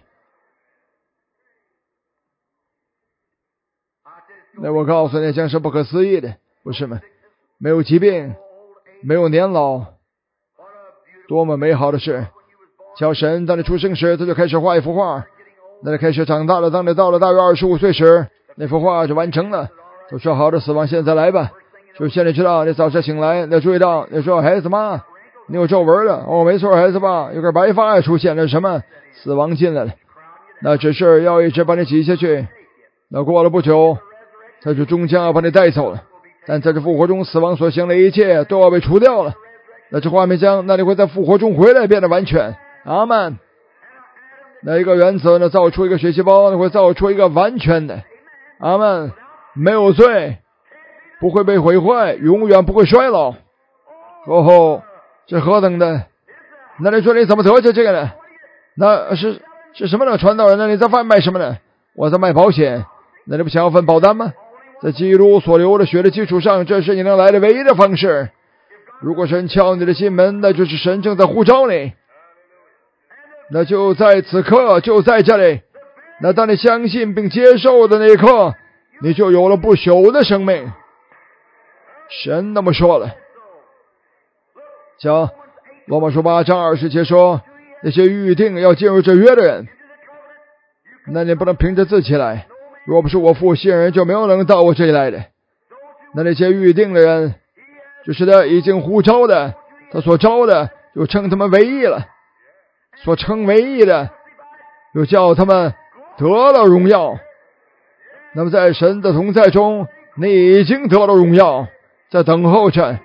那我告诉你，将是不可思议的，不是吗？没有疾病，没有年老，多么美好的事！叫神当你出生时，他就开始画一幅画，那你开始长大了，当你到了大约二十五岁时，那幅画就完成了。就说好的死亡现在来吧，就现在知道你早上醒来，你注意到你说孩子妈，你有皱纹了。哦，没错，孩子吧，有个白发也出现了，什么死亡进来了，那只是要一直把你挤下去。那过了不久，他就终将要把你带走了。但在这复活中，死亡所行的一切都要被除掉了。那这画面将那你会在复活中回来变得完全。阿们。那一个原则呢，造出一个血细胞，那会造出一个完全的。阿们。没有罪，不会被毁坏，永远不会衰老。哦吼，这何等的！那你说你怎么得着这个呢？那是是什么呢？传道人呢？你在贩卖什么呢？我在卖保险。那你不想要份保单吗？在基督所流的血的基础上，这是你能来的唯一的方式。如果神敲你的心门，那就是神正在呼召你。那就在此刻，就在这里。那当你相信并接受的那一刻，你就有了不朽的生命。神那么说了。像罗马书八章二十节说，那些预定要进入这约的人，那你不能凭着自己来，若不是我父信人，就没有能到我这里来的。那那些预定的人，就是他已经呼召的，他所招的就称他们为义了，所称为义的又叫他们得了荣耀。那么在神的同在中，你已经得了荣耀，在等候着。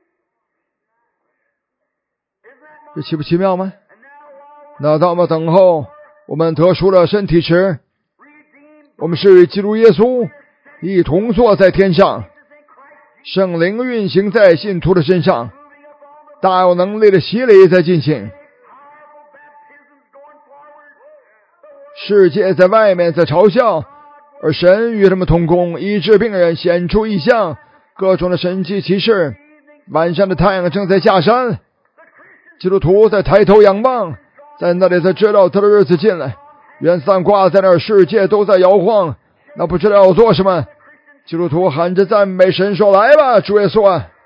这奇不奇妙吗？那当我们等候，我们得赎了身体时，我们是与基督耶稣一同坐在天上，圣灵运行在信徒的身上，大有能力的洗礼在进行，世界在外面在嘲笑，而神与他们同工，医治病人，显出异象，各种的神迹奇事。晚上的太阳正在下山，基督徒在抬头仰望，在那里才知道他的日子近了。远散挂在那儿，世界都在摇晃，那不知道要做什么。基督徒喊着赞美神说，来吧，主耶稣啊！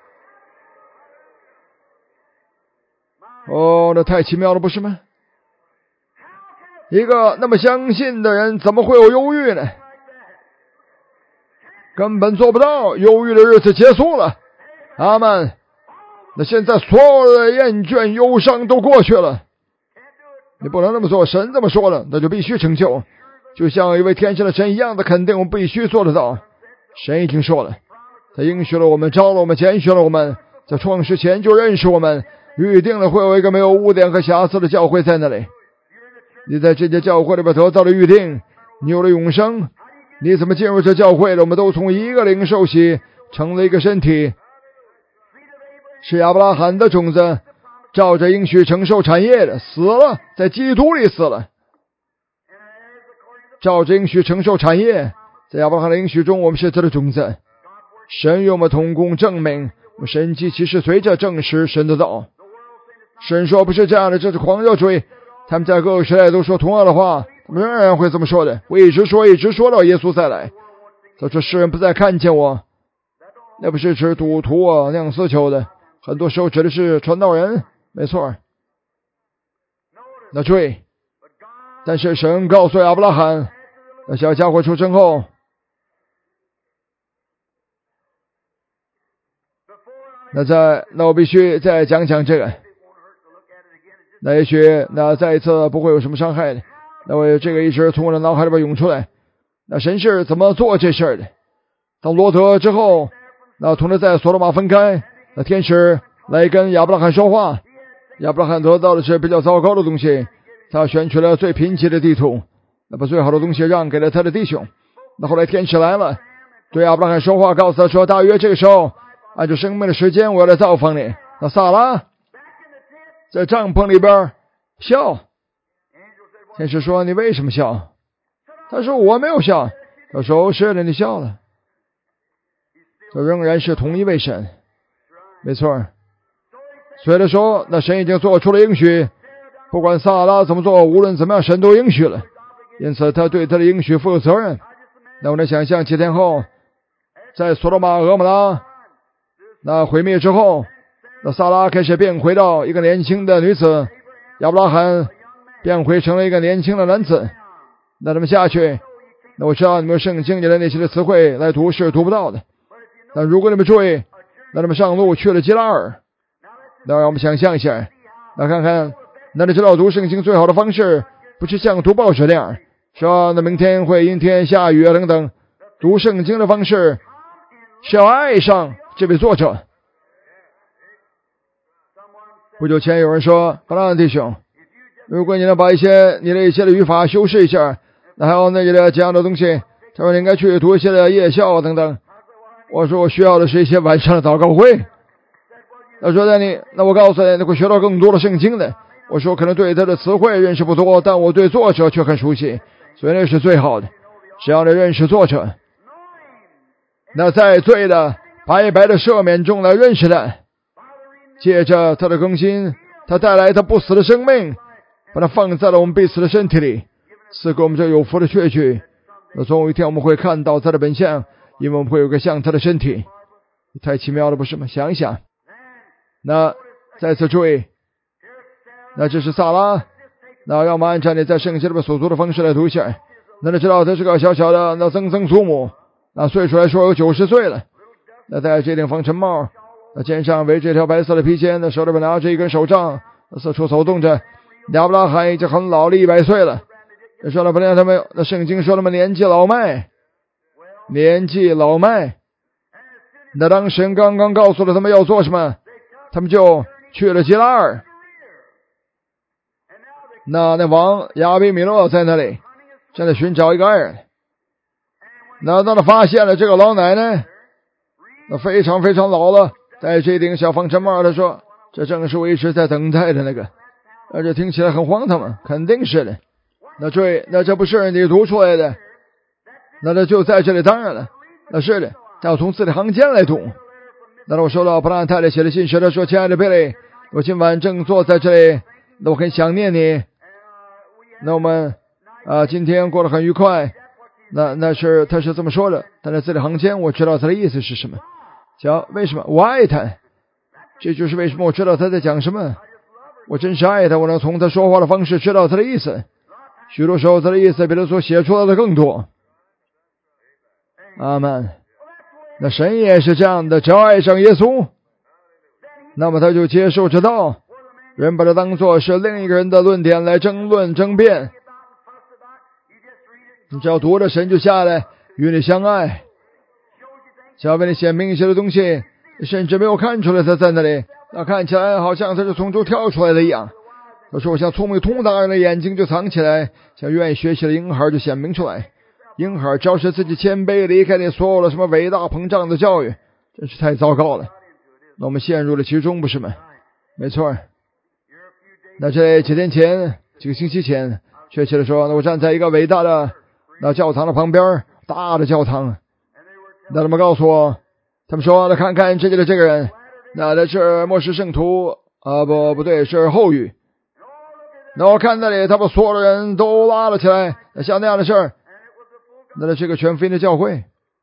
哦，那太奇妙了，不是吗？一个那么相信的人，怎么会有忧郁呢？根本做不到。忧郁的日子结束了。阿们。那现在所有的厌倦忧伤都过去了。你不能那么做，神这么说了，那就必须成就，就像一位天上的神一样的肯定，我们必须做得到。神已经说了，他应许了我们，招了我们，拣选了我们，在创世前就认识我们，预定了会有一个没有污点和瑕疵的教会在那里。你在这些教会里边得到了预定，你有了永生。你怎么进入这教会的？我们都从一个灵受洗，成了一个身体。是亚伯拉罕的种子照着应许承受产业的，死了，在基督里死了，照着应许承受产业。在亚伯拉罕的应许中，我们是他的种子。神与我们同工，证明我们神迹奇事随着证实神的道。神说不是这样的，这是狂热主义。他们在各个时代都说同样的话， 怎么仍然会这么说的？我一直说，一直说到耶稣再来。他说世人不再看见我，那不是指赌徒啊，那样死囚的，很多时候指的是传道人，没错。那注意，但是神告诉亚伯拉罕，那小家伙出生后，那在那我必须再讲讲这个，那也许那再一次不会有什么伤害的。那我这个一直从我的脑海里边涌出来。那神是怎么做这事的？当罗德之后，那同时在所罗玛分开，那天使来跟亚伯拉罕说话，亚伯拉罕得到的是比较糟糕的东西，他选取了最贫瘠的地图，那把最好的东西让给了他的弟兄。那后来天使来了，对亚伯拉罕说话，告诉他说，大约这个时候，按照生命的时间，我要来造访你。那撒拉在帐篷里边笑，天使说，你为什么笑？他说，我没有笑。他说，是的，你笑了。这仍然是同一位神，没错。所以他说，那神已经做出了应许，不管撒拉怎么做，无论怎么样，神都应许了，因此他对他的应许负有责任。那我能想象七天后，在索罗玛俄摩拉那毁灭之后，那撒拉开始变回到一个年轻的女子，亚伯拉罕变回成了一个年轻的男子。那他们下去，那我知道你们圣经里的那些的词汇来读是读不到的，但如果你们注意，那他们上路去了基拉尔。那让我们想象一下，那看看，那你知道读圣经最好的方式不是像读报纸那样说那明天会阴天下雨啊等等，读圣经的方式是要爱上这位作者。不久前有人说，巴拉弟兄，如果你能把一些你的一些的语法修饰一下，那还有那些的这样的东西，他说你应该去读一些的夜校等等。我说我需要的是一些晚上的祷告会。他说那你那我告诉你，你会学到更多的圣经的。我说可能对他的词汇认识不多，但我对作者却很熟悉，所以那是最好的。只要你认识作者，那在罪的白白的赦免中来认识的，借着他的更新，他带来他不死的生命，把它放在了我们必死的身体里，赐给我们这有福的确据。那总有一天我们会看到他的本相，因为我们会有个像他的身体。太奇妙了，不是吗？想一想。那再次注意，那这是撒拉。那让我们按照你在圣经里面所读的方式来读一下。那你知道他是个小小的那曾曾祖母，那岁数来说有九十岁了。那戴着一顶方尘帽，那肩上围着一条白色的披肩，那手里边拿着一根手杖，四处走动着。亚伯拉罕已经很老了，一百岁了。那说了半天他们，那圣经说他们年纪老迈，年纪老迈。那当神刚刚告诉了他们要做什么，他们就去了基拉尔。那那王亚比米勒在那里正在寻找一个爱人。那当他发现了这个老奶奶，那非常非常老了，戴着一顶小方尘帽，他说这正是我一直在等待的那个。而且听起来很荒唐嘛，肯定是的。那这那这不是你读出来的，那这就在这里，当然了，那是的，但要从字里行间来读。那我收到布兰太太写的信时，他说，亲爱的贝利，我今晚正坐在这里，那我很想念你。那我们啊、呃，今天过得很愉快。那那是他是这么说的，但在字里行间我知道他的意思是什么。瞧，为什么我爱他？这就是为什么我知道他在讲什么。我真是爱他，我能从他说话的方式知道他的意思。许多时候他的意思比他所写出来的更多。阿们。那神也是这样的，只要爱上耶稣，那么他就接受这道，人把它当作是另一个人的论点来争论争辩。你只要读着，神就下来与你相爱，只要为你显明一些的东西，甚至没有看出来他在那里，那看起来好像他是从中跳出来的一样。有时候像聪明通达人的眼睛就藏起来，像愿意学习的婴孩就显明出来。婴孩只要是自己谦卑，离开你所有的什么伟大膨胀的教育，真是太糟糕了。那我们陷入了其中，不是吗？没错。那这几天前，几个星期前，确切的说，那我站在一个伟大的那教堂的旁边，大的教堂。那他们告诉我，他们说，那看看这里的这个人，那他是末世圣徒啊，不不对，是后裔。 那我看那里，他把所有的人都拉了起来，像那样的事儿，那是个全福音的教会。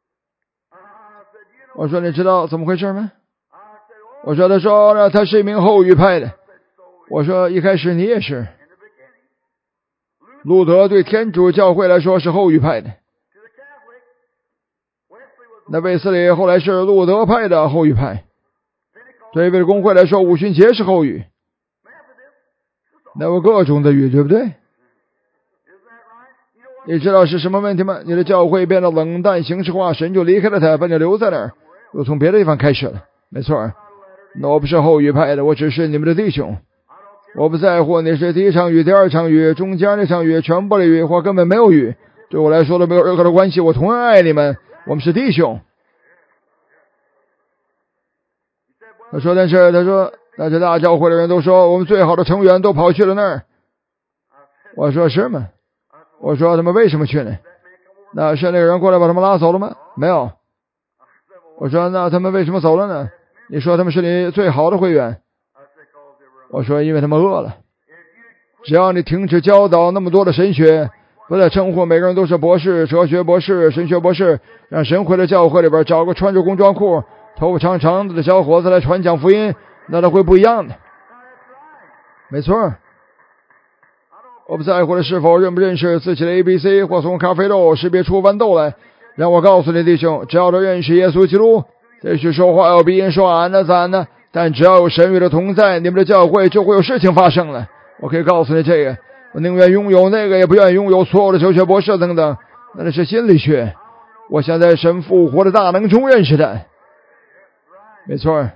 我说你知道怎么回事吗？我说他说呢，他是一名后语派的。我说一开始你也是。路德对天主教会来说是后语派的，那卫斯理后来是路德派的后语派。对为了公会来说，五旬节是后语，那有各种的语，对不对？你知道是什么问题吗？你的教会变得冷淡形式化，神就离开了他，把你留在那儿，又从别的地方开始了。没错，那我不是后语派的，我只是你们的弟兄。我不在乎你是第一场雨、第二场雨、中间那场雨、全部的雨或根本没有雨，对我来说都没有任何的关系。我同样爱你们，我们是弟兄。他说，但是他说，那些大教会的人都说我们最好的成员都跑去了那儿。我说是吗？我说他们为什么去呢？那是那个人过来把他们拉走了吗？没有。我说那他们为什么走了呢？你说他们是你最好的会员。我说因为他们饿了。只要你停止教导那么多的神学，不再称呼每个人都是博士、哲学博士、神学博士，让神回到教会里边找个穿着工装裤、头发长长的小伙子来传讲福音，那他会不一样的。没错，我不在乎的是否认不认识自己的 A B C 或从咖啡豆识别出豌豆来。让我告诉你弟兄，只要他认识耶稣基督，这许说话要比人说俺呢咱呢，但只要有神与的同在，你们的教会就会有事情发生了。我可以告诉你这个，我宁愿拥有那个，也不愿意拥有所有的哲学博士等等，那是心理学。我想在神复活的大能中认识他。没错。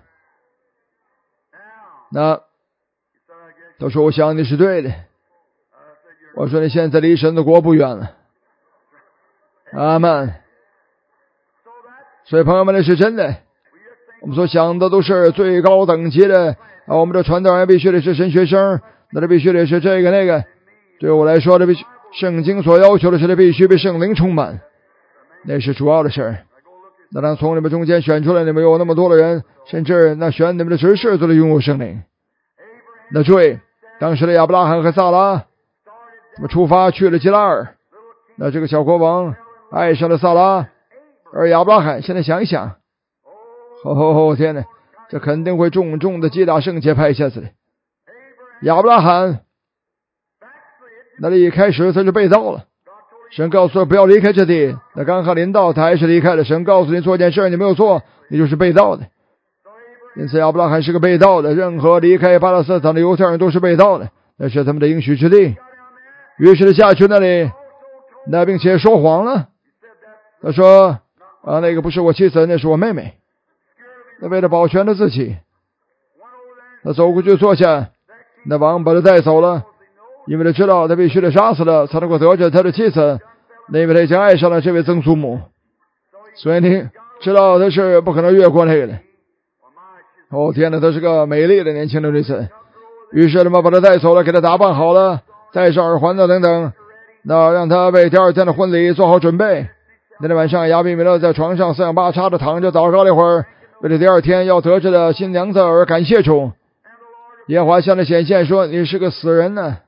那他说我想你是对的。我说你现在离神的国不远了。阿们。所以朋友们，那是真的。我们所想的都是最高等级的啊！我们的传道人必须得是神学生，那他必须得是这个那个。对我来说，这必须圣经所要求的是他必须被圣灵充满，那是主要的事儿。那当从你们中间选出来，你们有那么多的人，甚至那选你们的执事都得拥有圣灵。那注意，当时的亚伯拉罕和撒拉，他们出发去了基拉尔。那这个小国王爱上了撒拉，而亚伯拉罕现在想一想，哦哦天哪，这肯定会重重的击打圣洁派下子的。亚伯拉罕那里一开始他就被盗了，神告诉他不要离开这地，那刚好临到他还是离开了。神告诉你做件事你没有做，你就是被盗的。因此亚伯拉罕是个被盗的，任何离开巴勒斯坦的犹太人都是被盗的，那是他们的应许之地。于是他下去那里，那并且说谎了，他说啊，那个不是我妻子，那是我妹妹。那为了保全他自己，他走过去坐下，那王把他带走了，因为他知道他必须得杀死了才能够得着他的妻子，因为他已经爱上了这位曾祖母，所以你知道他是不可能越过那个的。哦天哪，她是个美丽的年轻的女子。于是他们把她带走了，给她打扮好了，戴上耳环的等等，那让她为第二天的婚礼做好准备。那天晚上亚比米勒在床上四仰八叉的躺着祷告了一会儿，为了第二天要得知的新娘子而感谢主。耶和华向他显现说，你是个死人呢。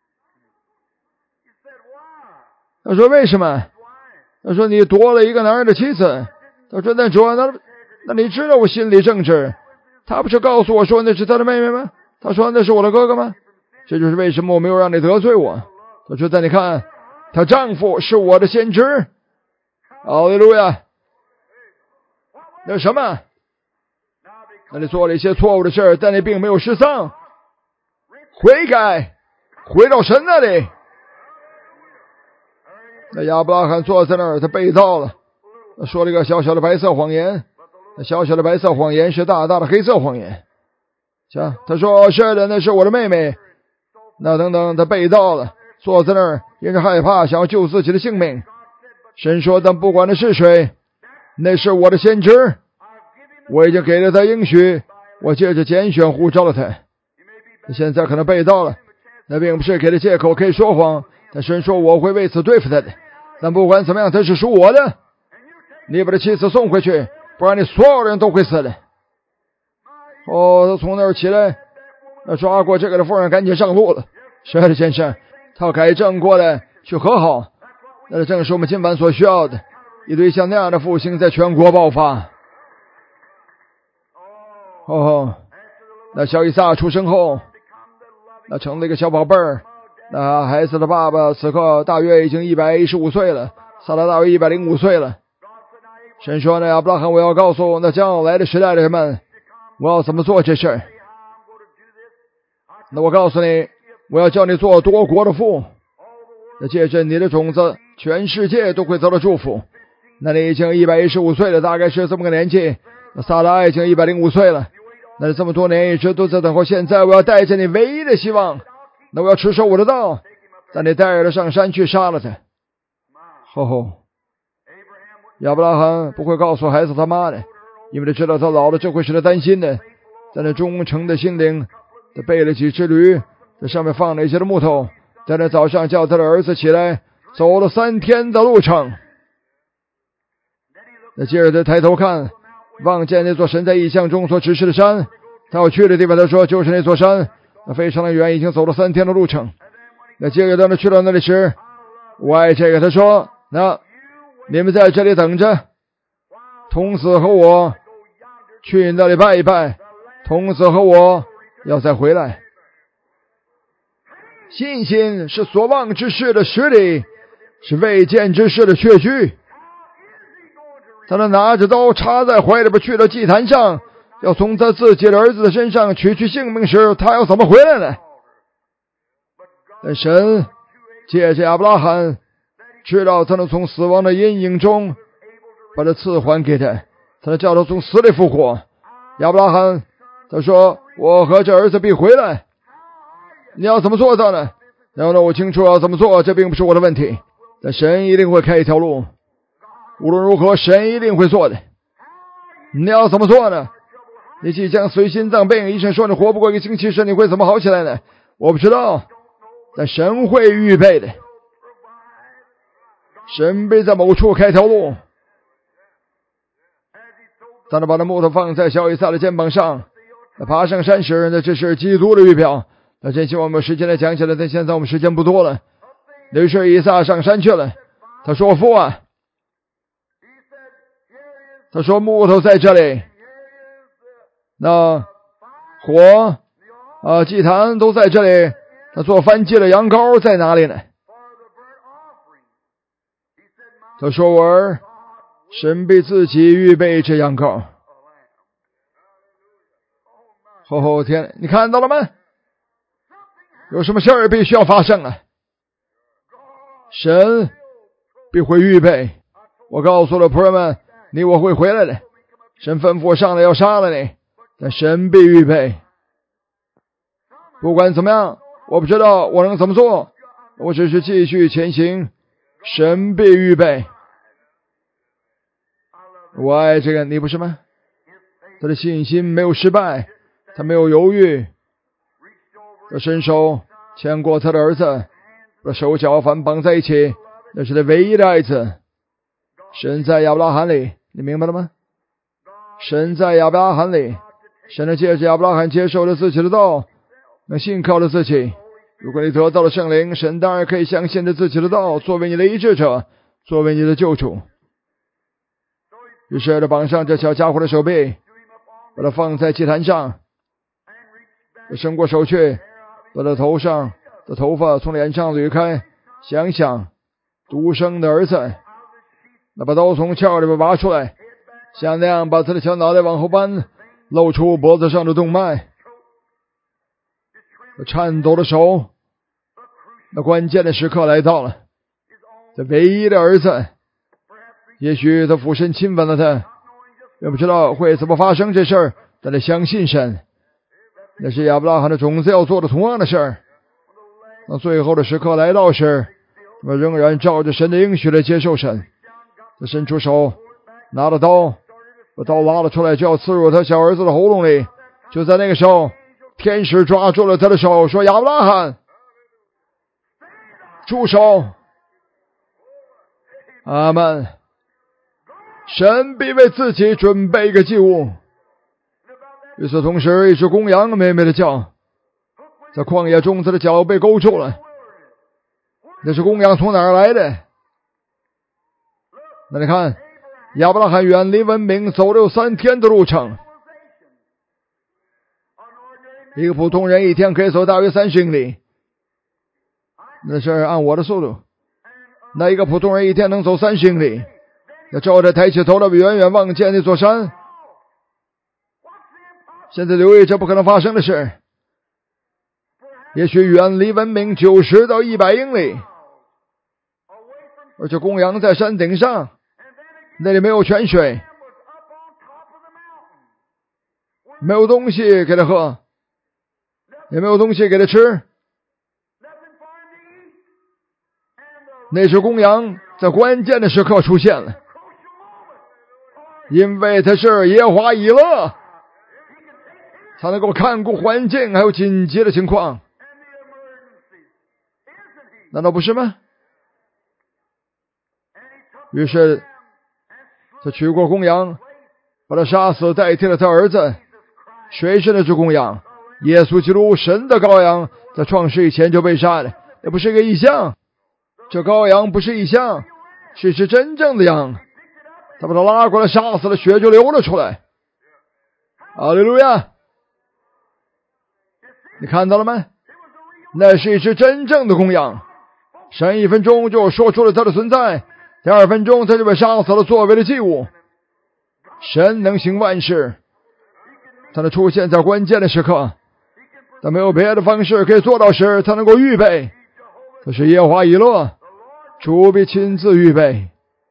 他说为什么？他说你夺了一个男人的妻子。他说那主啊，那那你知道我心理政治，他不是告诉我说那是他的妹妹吗？他说那是我的哥哥吗？这就是为什么我没有让你得罪我。他说但你看，她丈夫是我的先知。哈利路亚。那什么？那你做了一些错误的事，但你并没有失丧，悔改，回到神那里。那亚伯拉罕坐在那儿，他被盗了，他说了一个小小的白色谎言，那小小的白色谎言是大大的黑色谎言。行，他说是的，那是我的妹妹。那等等，他被盗了，坐在那儿，因着害怕，想要救自己的性命。神说，但不管那是谁，那是我的先知，我已经给了他应许，我借着拣选呼召了他。他现在可能被盗了，那并不是给他借口可以说谎，但神说我会为此对付他的。但不管怎么样，他是属我的。你把他妻子送回去，不然你所有人都会死的。哦，他从那儿起来，那抓过这个的妇人赶紧上路了。 是的，先生，他要改正过来，去和好。那正是我们今晚所需要的，一堆像那样的复兴在全国爆发。哦，那小以撒出生后，那成了一个小宝贝儿。那孩子的爸爸此刻大约已经一百一十五岁了，撒拉大约一百零五岁了。神说呢，亚伯拉罕，我要告诉那将要来的时代的人们，我要怎么做这事儿。那我告诉你，我要叫你做多国的父，那借着你的种子，全世界都会得到祝福。那你已经一百一十五岁了，大概是这么个年纪。那撒拉已经一百零五岁了，那这么多年一直都在等候。现在我要带着你唯一的希望，那我要持守我的道，带你带着上山去杀了他。吼吼！亚伯拉罕不会告诉孩子他妈的，因为他知道他老了这会使他担心的。在那忠诚的心灵，他备了几只驴，在上面放了一些的木头，在那早上叫他的儿子起来，走了三天的路程。那接着他抬头看，望见那座神在异象中所指示的山，他要去的地方，他说就是那座山，那非常的远，已经走了三天的路程。那接着当他去到那里时，我爱这个，他说，那你们在这里等着，童子和我去那里拜一拜，童子和我要再回来。信心是所望之事的实力，是未见之事的确据。他那拿着刀插在怀里边去到祭坛上，要从他自己的儿子的身上取去性命时，他要怎么回来呢？但神借着亚伯拉罕知道他能从死亡的阴影中把他赐还给他，他叫他从死里复活。亚伯拉罕他说，我和这儿子必回来，你要怎么做到呢？然后呢，我清楚要怎么做，这并不是我的问题，但神一定会开一条路，无论如何神一定会做的。你要怎么做呢？你即将随心脏病，医生说你活不过一个星期时，你会怎么好起来呢？我不知道，但神会预备的，神必在某处开条路。当他把那木头放在小以撒的肩膀上，他爬上山时，那这是基督的预表。那真希望我们有时间来讲起来，但现在我们时间不多了。于是以撒上山去了，他说，父啊，他说木头在这里，那火啊祭坛都在这里，他做燔祭的羊羔在哪里呢？他说，我儿，神必自己预备这羊羔。吼吼天，你看到了吗？有什么事儿必须要发生啊？神必会预备。我告诉了仆人们，你我会回来的。神吩咐我上来要杀了你，但神必预备。不管怎么样，我不知道我能怎么做，我只是继续前行。神必预备。我爱这个，你不是吗？他的信心没有失败，他没有犹豫，他伸手牵过他的儿子，把手脚反绑在一起，那是他唯一的爱子。神在亚伯拉罕里，你明白了吗？神在亚伯拉罕里，神的借着亚伯拉罕接受了自己的道，能信靠了自己。如果你得到了圣灵，神当然可以相信着自己的道，作为你的医治者，作为你的救主。于是他绑上这小家伙的手臂，把它放在祭坛上，伸过手去，把他头上的头发从脸上捋开，想想独生的儿子，那把刀从鞘里边拔出来，像那样把他的小脑袋往后扳，露出脖子上的动脉。颤抖的手，那关键的时刻来到了。这唯一的儿子，也许他俯身亲吻了他，也不知道会怎么发生这事儿，但他相信神。那是亚伯拉罕的种子要做的同样的事儿。当最后的时刻来到时，我仍然照着神的应许来接受神。他伸出手，拿了刀，把刀拉了出来，就要刺入他小儿子的喉咙里。就在那个时候，天使抓住了他的手，说，亚伯拉罕，住手。阿们。神必为自己准备一个祭物。与此同时，一只公羊美美的叫， 在旷野中，他的脚被勾住了。那是公羊从哪儿来的？那你看，亚伯拉罕远离文明，走了有三天的路程。一个普通人一天可以走大约三十英里，那是按我的速度。那一个普通人一天能走三十英里，那照着抬起头来远远望见那座山。现在留意这不可能发生的事。也许远离文明九十到一百英里，而且公羊在山顶上，那里没有泉水，没有东西给他喝，也没有东西给他吃。那只公羊在关键的时刻出现了，因为他是耶和华以勒，他能够看顾环境还有紧急的情况，难道不是吗？于是他取过公羊，把他杀死，代替了他儿子。谁是那只公羊？耶稣基督，神的羔羊，在创世以前就被杀了，也不是一个异象。这羔羊不是异象，是一只真正的羊。他把他拉过来杀死了，血就流了出来。哈利路亚！你看到了吗？那是一只真正的公羊。神一分钟就说出了他的存在，第二分钟他就被杀死了，作为了祭物。神能行万事，他能出现在关键的时刻，他没有别的方式可以做到时，他能够预备。他是耶和华以勒，主必亲自预备。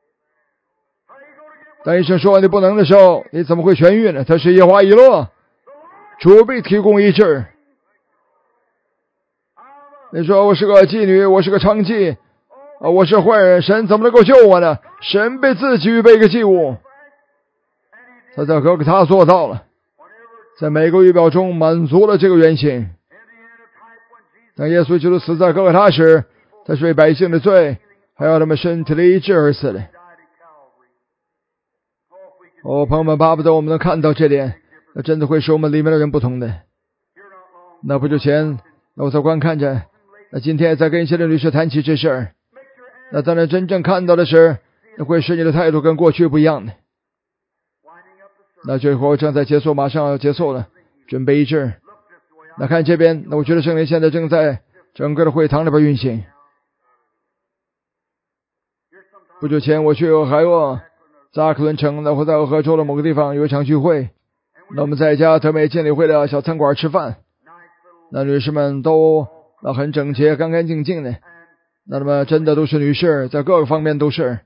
当医生说你不能的时候，你怎么会痊愈呢？他是耶和华以勒，主必提供医治。你说我是个妓女，我是个娼妓，啊，我是坏人，神怎么能够救我呢？神被自己预备一个祭物，他在哥哥他做到了，在每个预表中满足了这个原型。当耶稣基督死在哥哥他时，他是为百姓的罪还有他们身体的医治而死的。哦，朋友们，巴不得我们能看到这点，那真的会使我们里面的人不同的。那不久前，那我在观看着，那今天在跟一些的律师谈起这事儿，那当然真正看到的是，那会使你的态度跟过去不一样的。那最后正在结束，马上要结束了，准备医治。那看这边，那我觉得圣灵现在正在整个的会堂里边运行。不久前我去俄亥俄扎克伦城，那我在俄亥州的某个地方有一场聚会，那我们在一家特美监理会的小餐馆吃饭，那女士们都那很整洁干干净净的，那他们真的都是女士，在各个方面都是。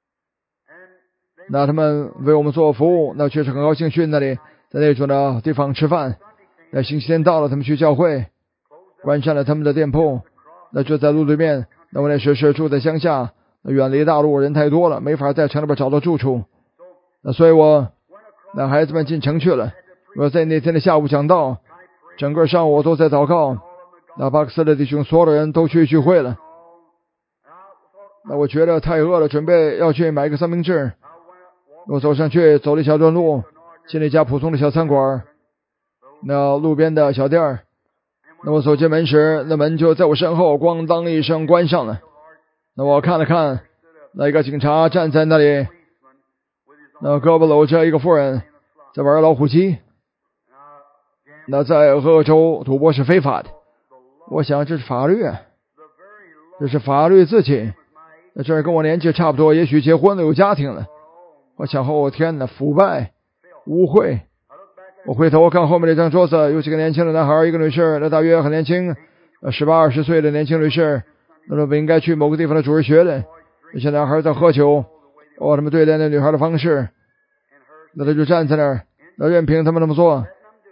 那他们为我们做服务，那确实很高兴去那里，在那种的地方吃饭。那星期天到了，他们去教会，关上了他们的店铺，那就在路对面。那我那时是住在乡下，那远离大陆，人太多了，没法在城里边找到住处。那所以我那孩子们进城去了。我在那天的下午讲道，整个上午都在祷告。那巴克斯的弟兄所有的人都去聚会了。那我觉得太饿了，准备要去买个三明治。我走上去，走了一小段路，进了一家普通的小餐馆，那路边的小店儿。那我走进门时，那门就在我身后咣当一声关上了。那我看了看，那一个警察站在那里，那胳膊搂着一个妇人在玩老虎机。那在俄亥俄州赌博是非法的，我想这是法律，这是法律自己。那这人跟我年纪差不多，也许结婚了有家庭了。我想后天哪，腐败污秽。我回头看后面这张桌子，有几个年轻的男孩，一个女士，那大约很年轻，十八二十岁的年轻女士。那么不应该去某个地方的主日学的，那些男孩在喝酒，哦，他们对待那女孩的方式，那他就站在那儿，那任凭他们那么做。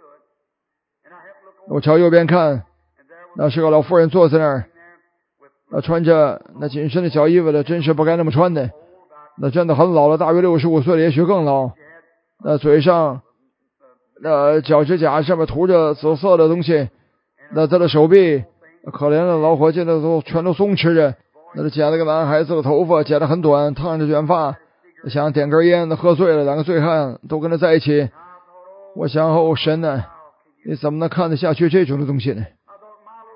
我朝右边看，那是个老妇人坐在那儿，那穿着那紧身的小衣服的，真是不该那么穿的，那真的很老了，大约六十五岁了，也许更老。那嘴上那脚趾甲上面涂着紫色的东西，那他的手臂可怜的老伙计的都全都松弛着，那剪了个男孩子的头发，剪得很短，烫着卷发，想点根烟，喝醉了，两个醉汉都跟他在一起。我想哦，神呢，你怎么能看得下去这种的东西呢？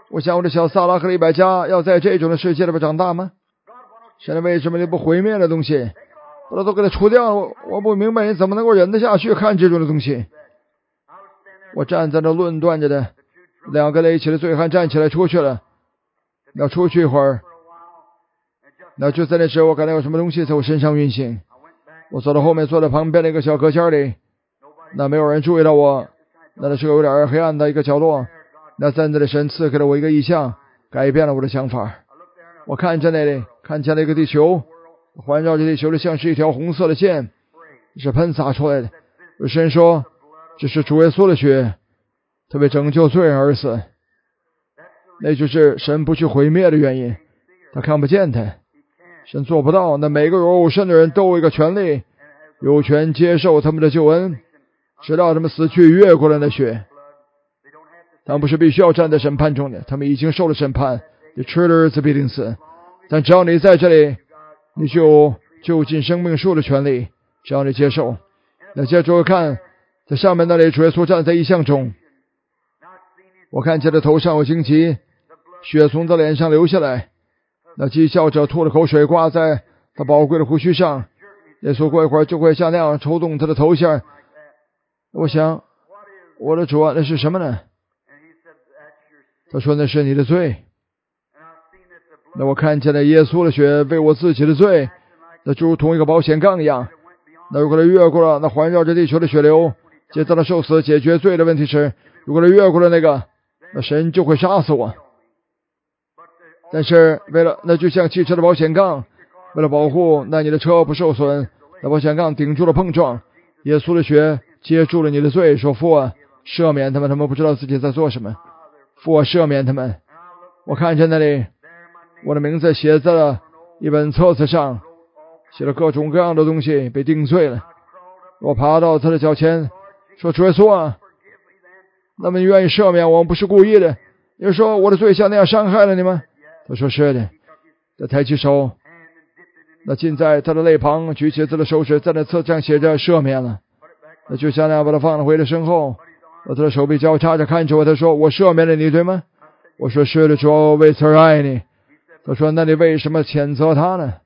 我想我的小萨拉和利百加要在这种的世界里边长大吗？现在为什么你不毁灭的东西，把它都给它除掉？我我不明白你怎么能够忍得下去看这种的东西。我站在那论断着的，两个累起的醉汉站起来出去了。要出去一会儿，那就在那时候，我感到有什么东西在我身上运行。我走到后面，坐在旁边的一个小隔间里，那没有人注意到我。那是有点黑暗的一个角落，那站着的神赐给了我一个意象，改变了我的想法。我看见那里，看见了一个地球，环绕着地球的像是一条红色的线，是喷洒出来的。有神说，这是主耶稣的血，他为拯救罪人而死。那就是神不去毁灭的原因，他看不见他，神做不到。那每个有神的人都有一个权利，有权接受他们的救恩，直到他们死去越过了那血。他们不是必须要站在审判中的，他们已经受了审判，你吃的日子必定死。但只要你在这里，你就有就近生命树的权利，只要你接受。那接着看，在上面那里主耶稣站在异象中，我看见他头上有荆棘，血从他脸上流下来，那讥笑者吐了口水挂在他宝贵的胡须上。耶稣过一会儿就会像那样抽动他的头线。我想，我的主啊，那是什么呢？他说那是你的罪。那我看见了耶稣的血为我自己的罪，那就如同一个保险杠一样。那如果他越过了那环绕着地球的血流，接到了受死解决罪的问题时，如果他越过了那个，那神就会杀死我。但是为了那就像汽车的保险杠，为了保护那你的车不受损，那保险杠顶住了碰撞，耶稣的血接住了你的罪，说父啊，赦免他们，他们不知道自己在做什么。父啊，赦免他们。我看见那里，我的名字写在了一本册子上，写了各种各样的东西，被定罪了。我爬到他的脚前，说主耶稣啊，那么你愿意赦免我，不是故意的。你说我的罪像那样伤害了你吗？他说是的。他抬起手，那浸在他的肋旁，举起他的手指，在那册上写着赦免了。那就像那样把他放了回了身后，他的手臂交叉着看着我，他说我赦免了你对吗？我说是的，主，我为此而爱你。他说那你为什么谴责他呢？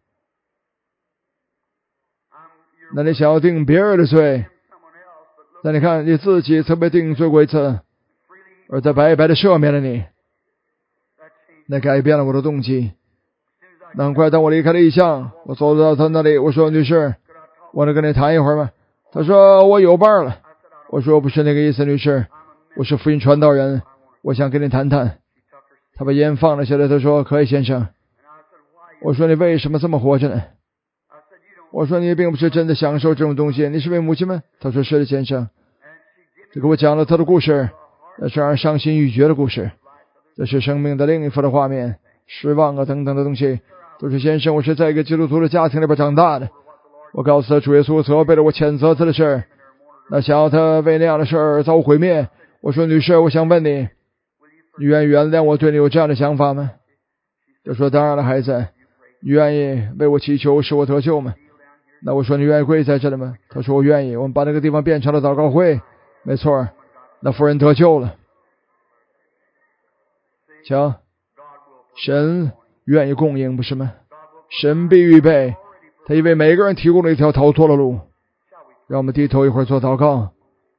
那你想要定别人的罪，那你看你自己曾被定罪过一次，而他白白的赦免了你，那改变了我的动机。那很快当我离开了异象，我走到他那里，我说女士，我能跟你谈一会儿吗？他说我有伴了。我说不是那个意思，女士，我是福音传道人，我想跟你谈谈。他把烟放了下来，他说可以先生。我说你为什么这么活着呢？我说你并不是真的享受这种东西，你是为母亲吗？他说是的先生。这给我讲了他的故事，那是让人伤心欲绝的故事，这是生命的另一幅的画面，失望啊等等的东西。都是先生，我是在一个基督徒的家庭里边长大的。我告诉他主耶稣责备了我谴责他的事，那想要他为那样的事而遭毁灭。我说女士，我想问你，你愿意原谅我对你有这样的想法吗？他说当然了孩子，你愿意为我祈求使我得救吗？那我说你愿意跪在这里吗？他说我愿意。我们把那个地方变成了祷告会。没错，那妇人得救了。瞧，神愿意供应，不是吗？神必预备，他已为每个人提供了一条逃脱的路。让我们低头一会儿做祷告。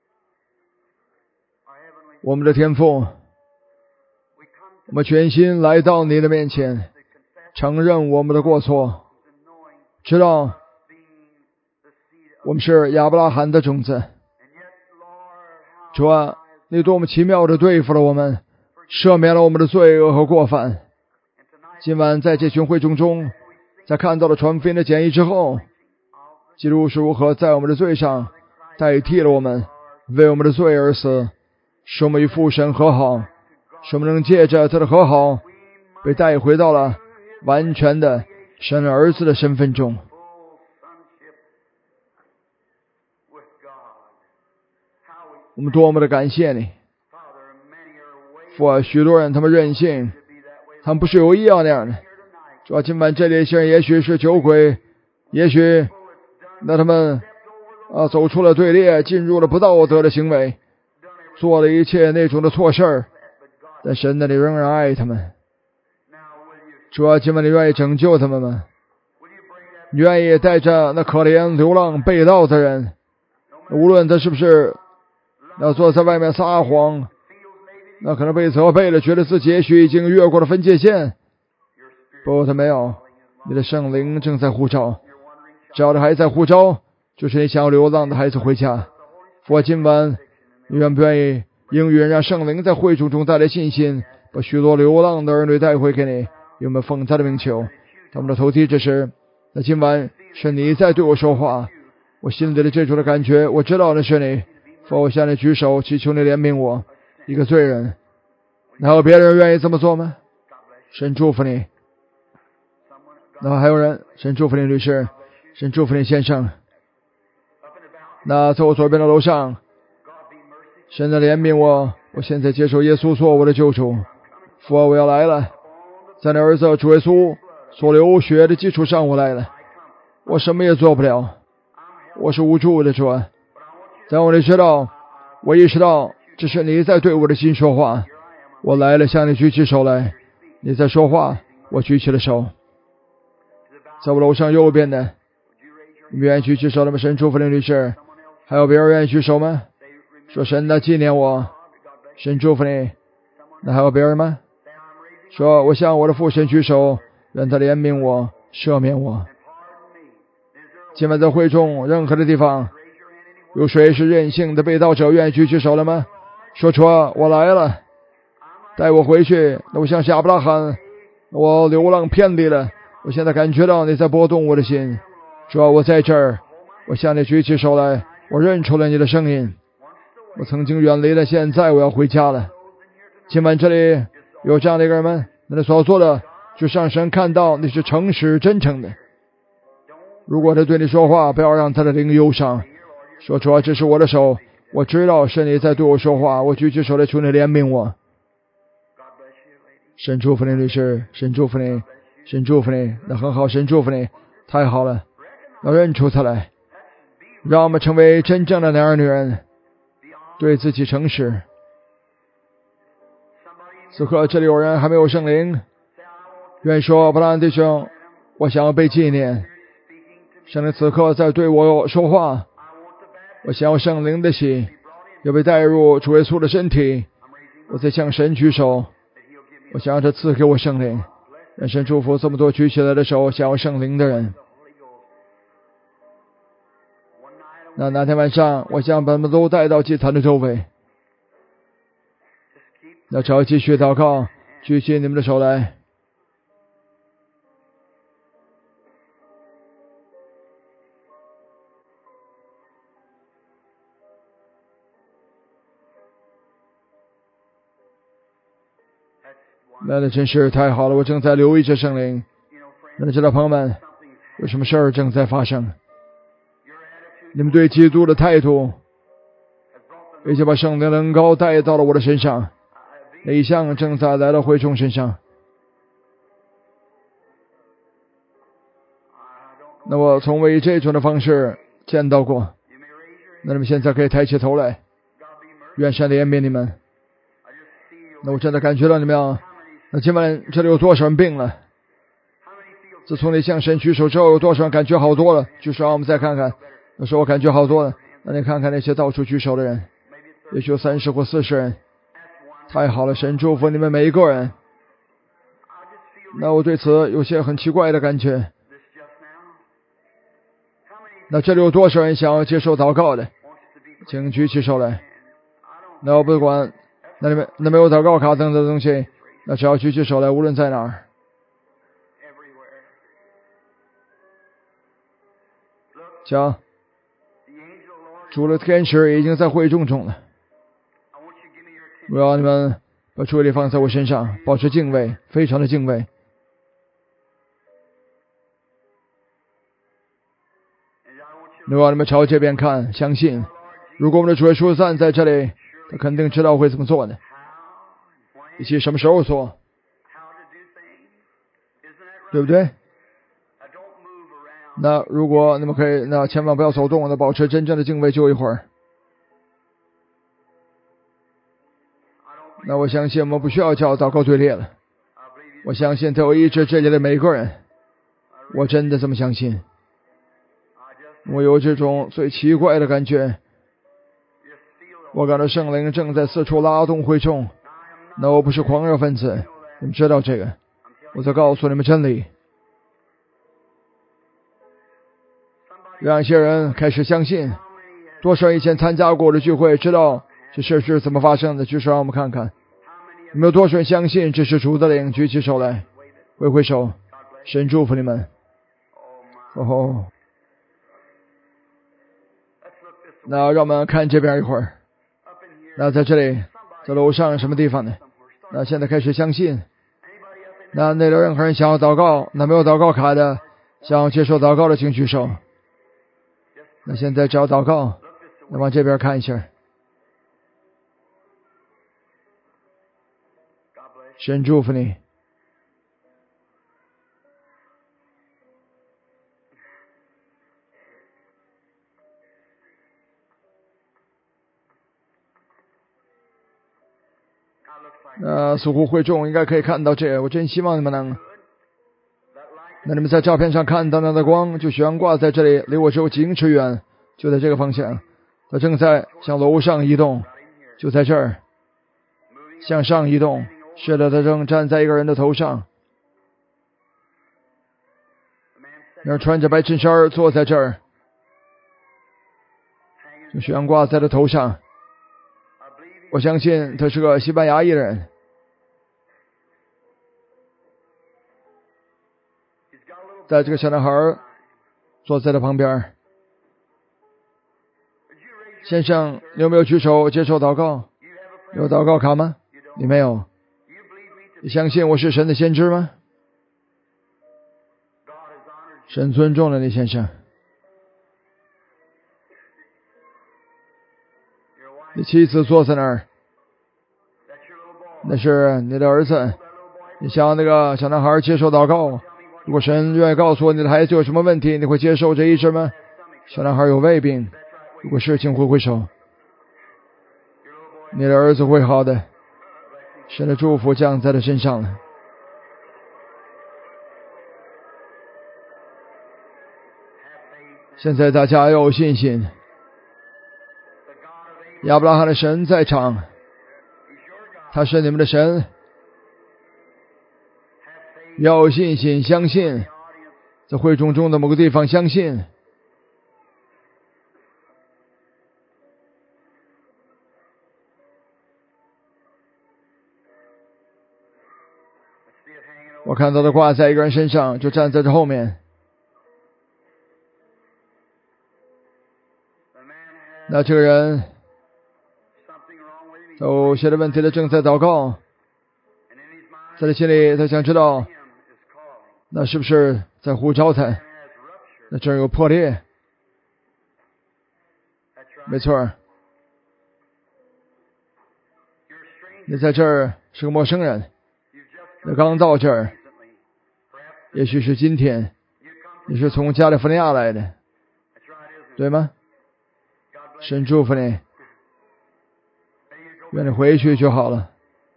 我们的天父，我们全心来到你的面前，承认我们的过错，知道我们是亚伯拉罕的种子。主啊，你多么奇妙地对付了我们，赦免了我们的罪恶和过犯。今晚在这群会众中，在看到了传福音的简易之后，基督是如何在我们的罪上代替了我们，为我们的罪而死，使我们与父神和好，使我们能借着他的和好被带回到了完全的神儿子的身份中。我们多么的感谢你，父啊，许多人他们任性，他们不是有意要那样的。主啊，今晚这里些人也许是酒鬼，也许那他们啊走出了队列，进入了不道德的行为，做了一切那种的错事儿。 但神那里仍然爱他们。主啊，今晚你愿意拯救他们吗？你愿意带着那可怜流浪被盗的人，无论他是不是要坐在外面撒谎，那可能被责备了，觉得自己也许已经越过了分界线。不，他没有。你的圣灵正在呼召，只要他还在呼召，就是你想要流浪的孩子回家。我今晚你愿不愿意应允，让圣灵在会众中带来信心，把许多流浪的儿女带回给你？因为我们奉他的名求，他们的头低之时，那今晚是你在对我说话，我心里的这种的感觉，我知道那是你。我向你举手，祈求你怜悯我，一个罪人。还有别人愿意这么做吗？神祝福你。那么还有人，神祝福你律师，神祝福你先生。那在我左边的楼上，神的怜悯我，我现在接受耶稣做我的救主。父啊，我要来了，在你儿子主耶稣所流血的基础上，我来了。我什么也做不了，我是无助的主啊。但我得知道，我意识到这是你在对我的心说话。我来了，向你举起手来。你在说话，我举起了手。在我楼上右边的，你们愿意举起手了吗？神祝福你律师。还有别人愿意举手吗？说神的纪念我，神祝福你。那还有别人吗？说我向我的父神举手，愿他怜悯我，赦免我。今晚在会中任何的地方，有谁是任性的被盗者，愿意举起手了吗？说出我来了，带我回去。那我像亚伯拉罕，我流浪偏离了，我现在感觉到你在拨动我的心。主啊，我在这儿，我向你举起手来，我认出了你的声音。我曾经远离了，现在我要回家了。今晚这里有这样的一个人们，那你所做的就让神看到你是诚实真诚的。如果他对你说话，不要让他的灵忧伤。说主啊，这是我的手，我知道是你在对我说话，我举起手来求你怜悯我。神祝福你律师，神祝福你，神祝福你。那很好，神祝福你，太好了。要认出他来，让我们成为真正的男儿女人，对自己诚实。此刻这里有人还没有圣灵，愿意说布兰弟兄，我想要被纪念。圣灵此刻在对我说话，我想要圣灵的喜，要被带入主耶稣的身体。我在向神举手，我想让他赐给我圣灵。愿神祝福这么多举起来的手想要圣灵的人。那那天晚上，我想把他们都带到祭坛的周围。那只要继续祷告，举起你们的手来。那那真是太好了，我正在留意着圣灵。那知道朋友们，有什么事儿正在发生？你们对基督的态度已经把圣灵的恩膏带到了我的身上，那一项正在来到会众身上。那我从未以这种的方式见到过。那你们现在可以抬起头来，愿神怜悯你们。那我真的感觉到你们啊，那今晚这里有多少人病了？自从你向神举手之后，有多少人感觉好多了？举手，让我们再看看。有时候我感觉好多了。那你看看那些到处举手的人，也许有三十或四十人。太好了，神祝福你们每一个人。那我对此有些很奇怪的感觉。那这里有多少人想要接受祷告的？请举起手来。那我不管，那你们那没有祷告卡等的东西，那只要举起手来，无论在哪儿。瞧，主的天使已经在会众中了。我要你们把注意力放在我身上，保持敬畏，非常的敬畏。我要你们朝这边看，相信如果我们的主耶稣站在这里，他肯定知道会怎么做的，以及什么时候做，对不对？那如果你们可以，那千万不要走动，那保持真正的敬畏就一会儿。 那我相信我们不需要叫祷告队列了。我相信他有医治这里的每个人，我真的这么相信。我有这种最奇怪的感觉，我感到圣灵正在四处拉动会众。那我不是狂热分子，你们知道这个。我在告诉你们真理，让一些人开始相信。多少以前参加过的聚会知道这事是怎么发生的？举手让我们看看。有没有多少人相信这是主的灵？举起手来，挥挥手。神祝福你们。哦，那让我们看这边一会儿。那在这里，在楼上什么地方呢？那现在开始相信。那那有任何人想要祷告，那没有祷告卡的，想要接受祷告的请举手。那现在只要祷告，那往这边看一下。神祝福你。呃，似乎会众应该可以看到这，我真希望你们能。那你们在照片上看到那的光，就悬挂在这里，离我只有几英尺远，就在这个方向。它正在向楼上移动，就在这儿，向上移动。是的，他正站在一个人的头上。那穿着白衬衫坐在这儿，就悬挂在他头上。我相信他是个西班牙裔人。在这个小男孩坐在他旁边。先生，你有没有举手接受祷告？有祷告卡吗？你没有。你相信我是神的先知吗？神尊重了你，先生。你妻子坐在那儿，那是你的儿子。你向那个小男孩接受祷告。如果神愿意告诉我你的孩子有什么问题，你会接受这医治吗？小男孩有胃病，如果是请挥挥手。你的儿子会好的，神的祝福降在他身上了。现在大家要有信心。亚伯拉罕的神在场，他是你们的神。要有信心，相信，在会众中的某个地方相信。我看到的挂在一个人身上，就站在这后面。那这个人有些的问题，他正在祷告，在他心里他想知道那是不是在呼召他。那这儿有破裂。没错，你在这儿是个陌生人，你刚到这儿，也许是今天，你是从加利福尼亚来的，对吗？神祝福你，愿你回去就好了。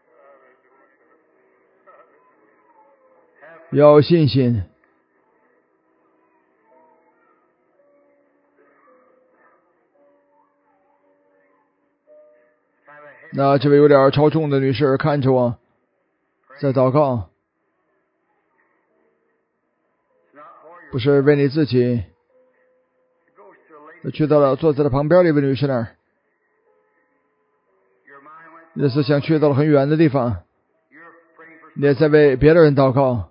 要有信心。那这位有点超重的女士看着我，在祷告，不是为你自己。去到了坐在了旁边的一位女士那儿，你的思想去到了很远的地方，你也在为别的人祷告。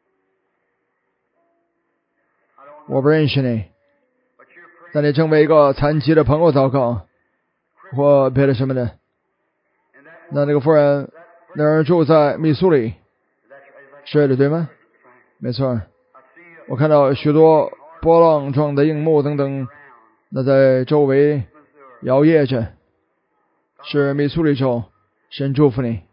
我不认识你，但你正为一个残疾的朋友祷告，或别的什么的。那那个夫人，那人住在密苏里，是的，对吗？没错，我看到许多波浪状的硬木等等，那在周围摇曳着。是密苏里州，神祝福你。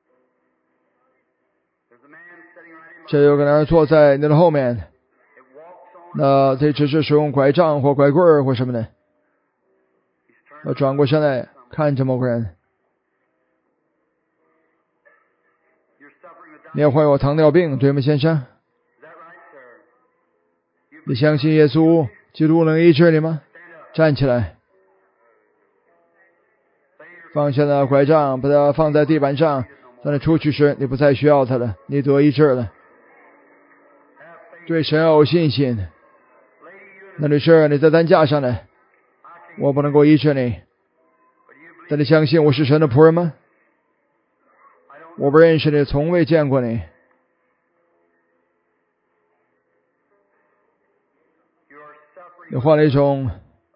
这有个人坐在你的后面，那这只是使用拐杖或拐棍或什么的。我转过身来看着某个人。 你也患有糖尿病，对吗，先生？你相信耶稣基督能医治你吗？站起来，放下那拐杖，把它放在地板上。当你出去时，你不再需要它了，你得医治了。对神要有信心。那女士，你在担架上呢，我不能够医治你，但你相信我是神的仆人吗？我不认识你，从未见过你。你患了一种，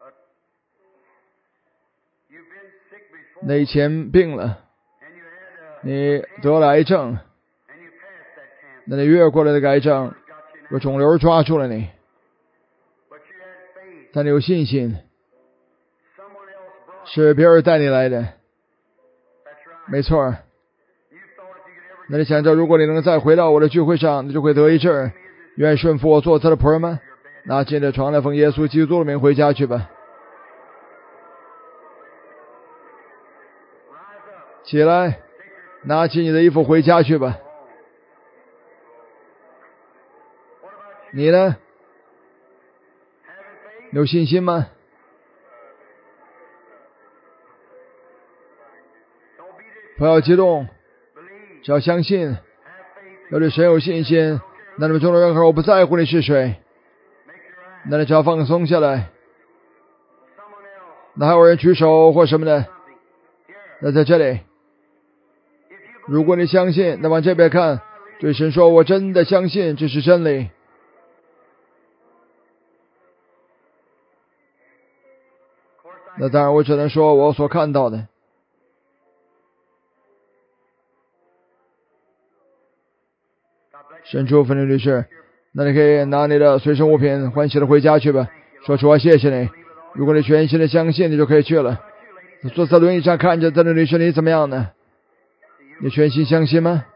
那以前病了，你得了癌症，那你越过了那个癌症，有肿瘤抓住了你，但你有信心，是别人带你来的，没错。那你想着，如果你能再回到我的聚会上，你就会得医治。愿顺服我做他的仆人吗？拿起你的床来，奉耶稣基督的名回家去吧。起来，拿起你的衣服回家去吧。你呢？有信心吗？不要激动，只要相信，要对神有信心。那你们中的任何我不在乎你是谁，那你只要放松下来。那还有人举手或什么的？那在这里，如果你相信，那往这边看，对神说，我真的相信这是真理。那当然我只能说我所看到的。神祝福你，律师。那你可以拿你的随身物品欢喜的回家去吧。说实话，谢谢你。如果你全心的相信，你就可以去了。你坐在轮椅上看着这位律师，你怎么样呢？你全心相信吗？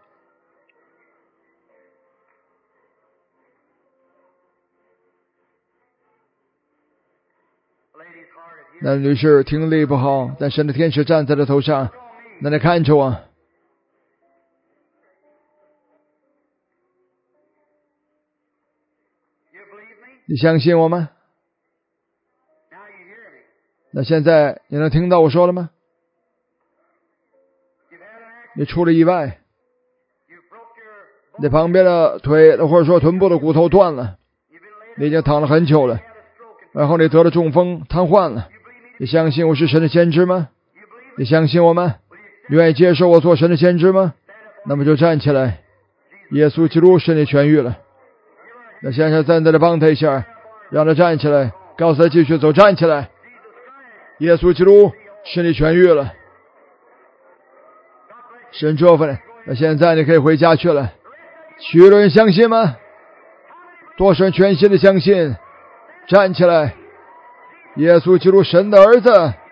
那女士听力不好，但神的天使站在了头上。那你看着我。你相信我吗？那现在你能听到我说了吗？你出了意外，你旁边的腿或者说臀部的骨头断了，你已经躺了很久了，然后你得了中风瘫痪了。你相信我是神的先知吗？你相信我吗？你愿意接受我做神的先知吗？那么就站起来。耶稣基督使你痊愈了。那先生站在这帮他一下，让他站起来，告诉他继续走，站起来。耶稣基督使你痊愈了。神祝福你。那现在你可以回家去了。许多人相信吗？多少人全心的相信？站起来。耶稣基督神的儿子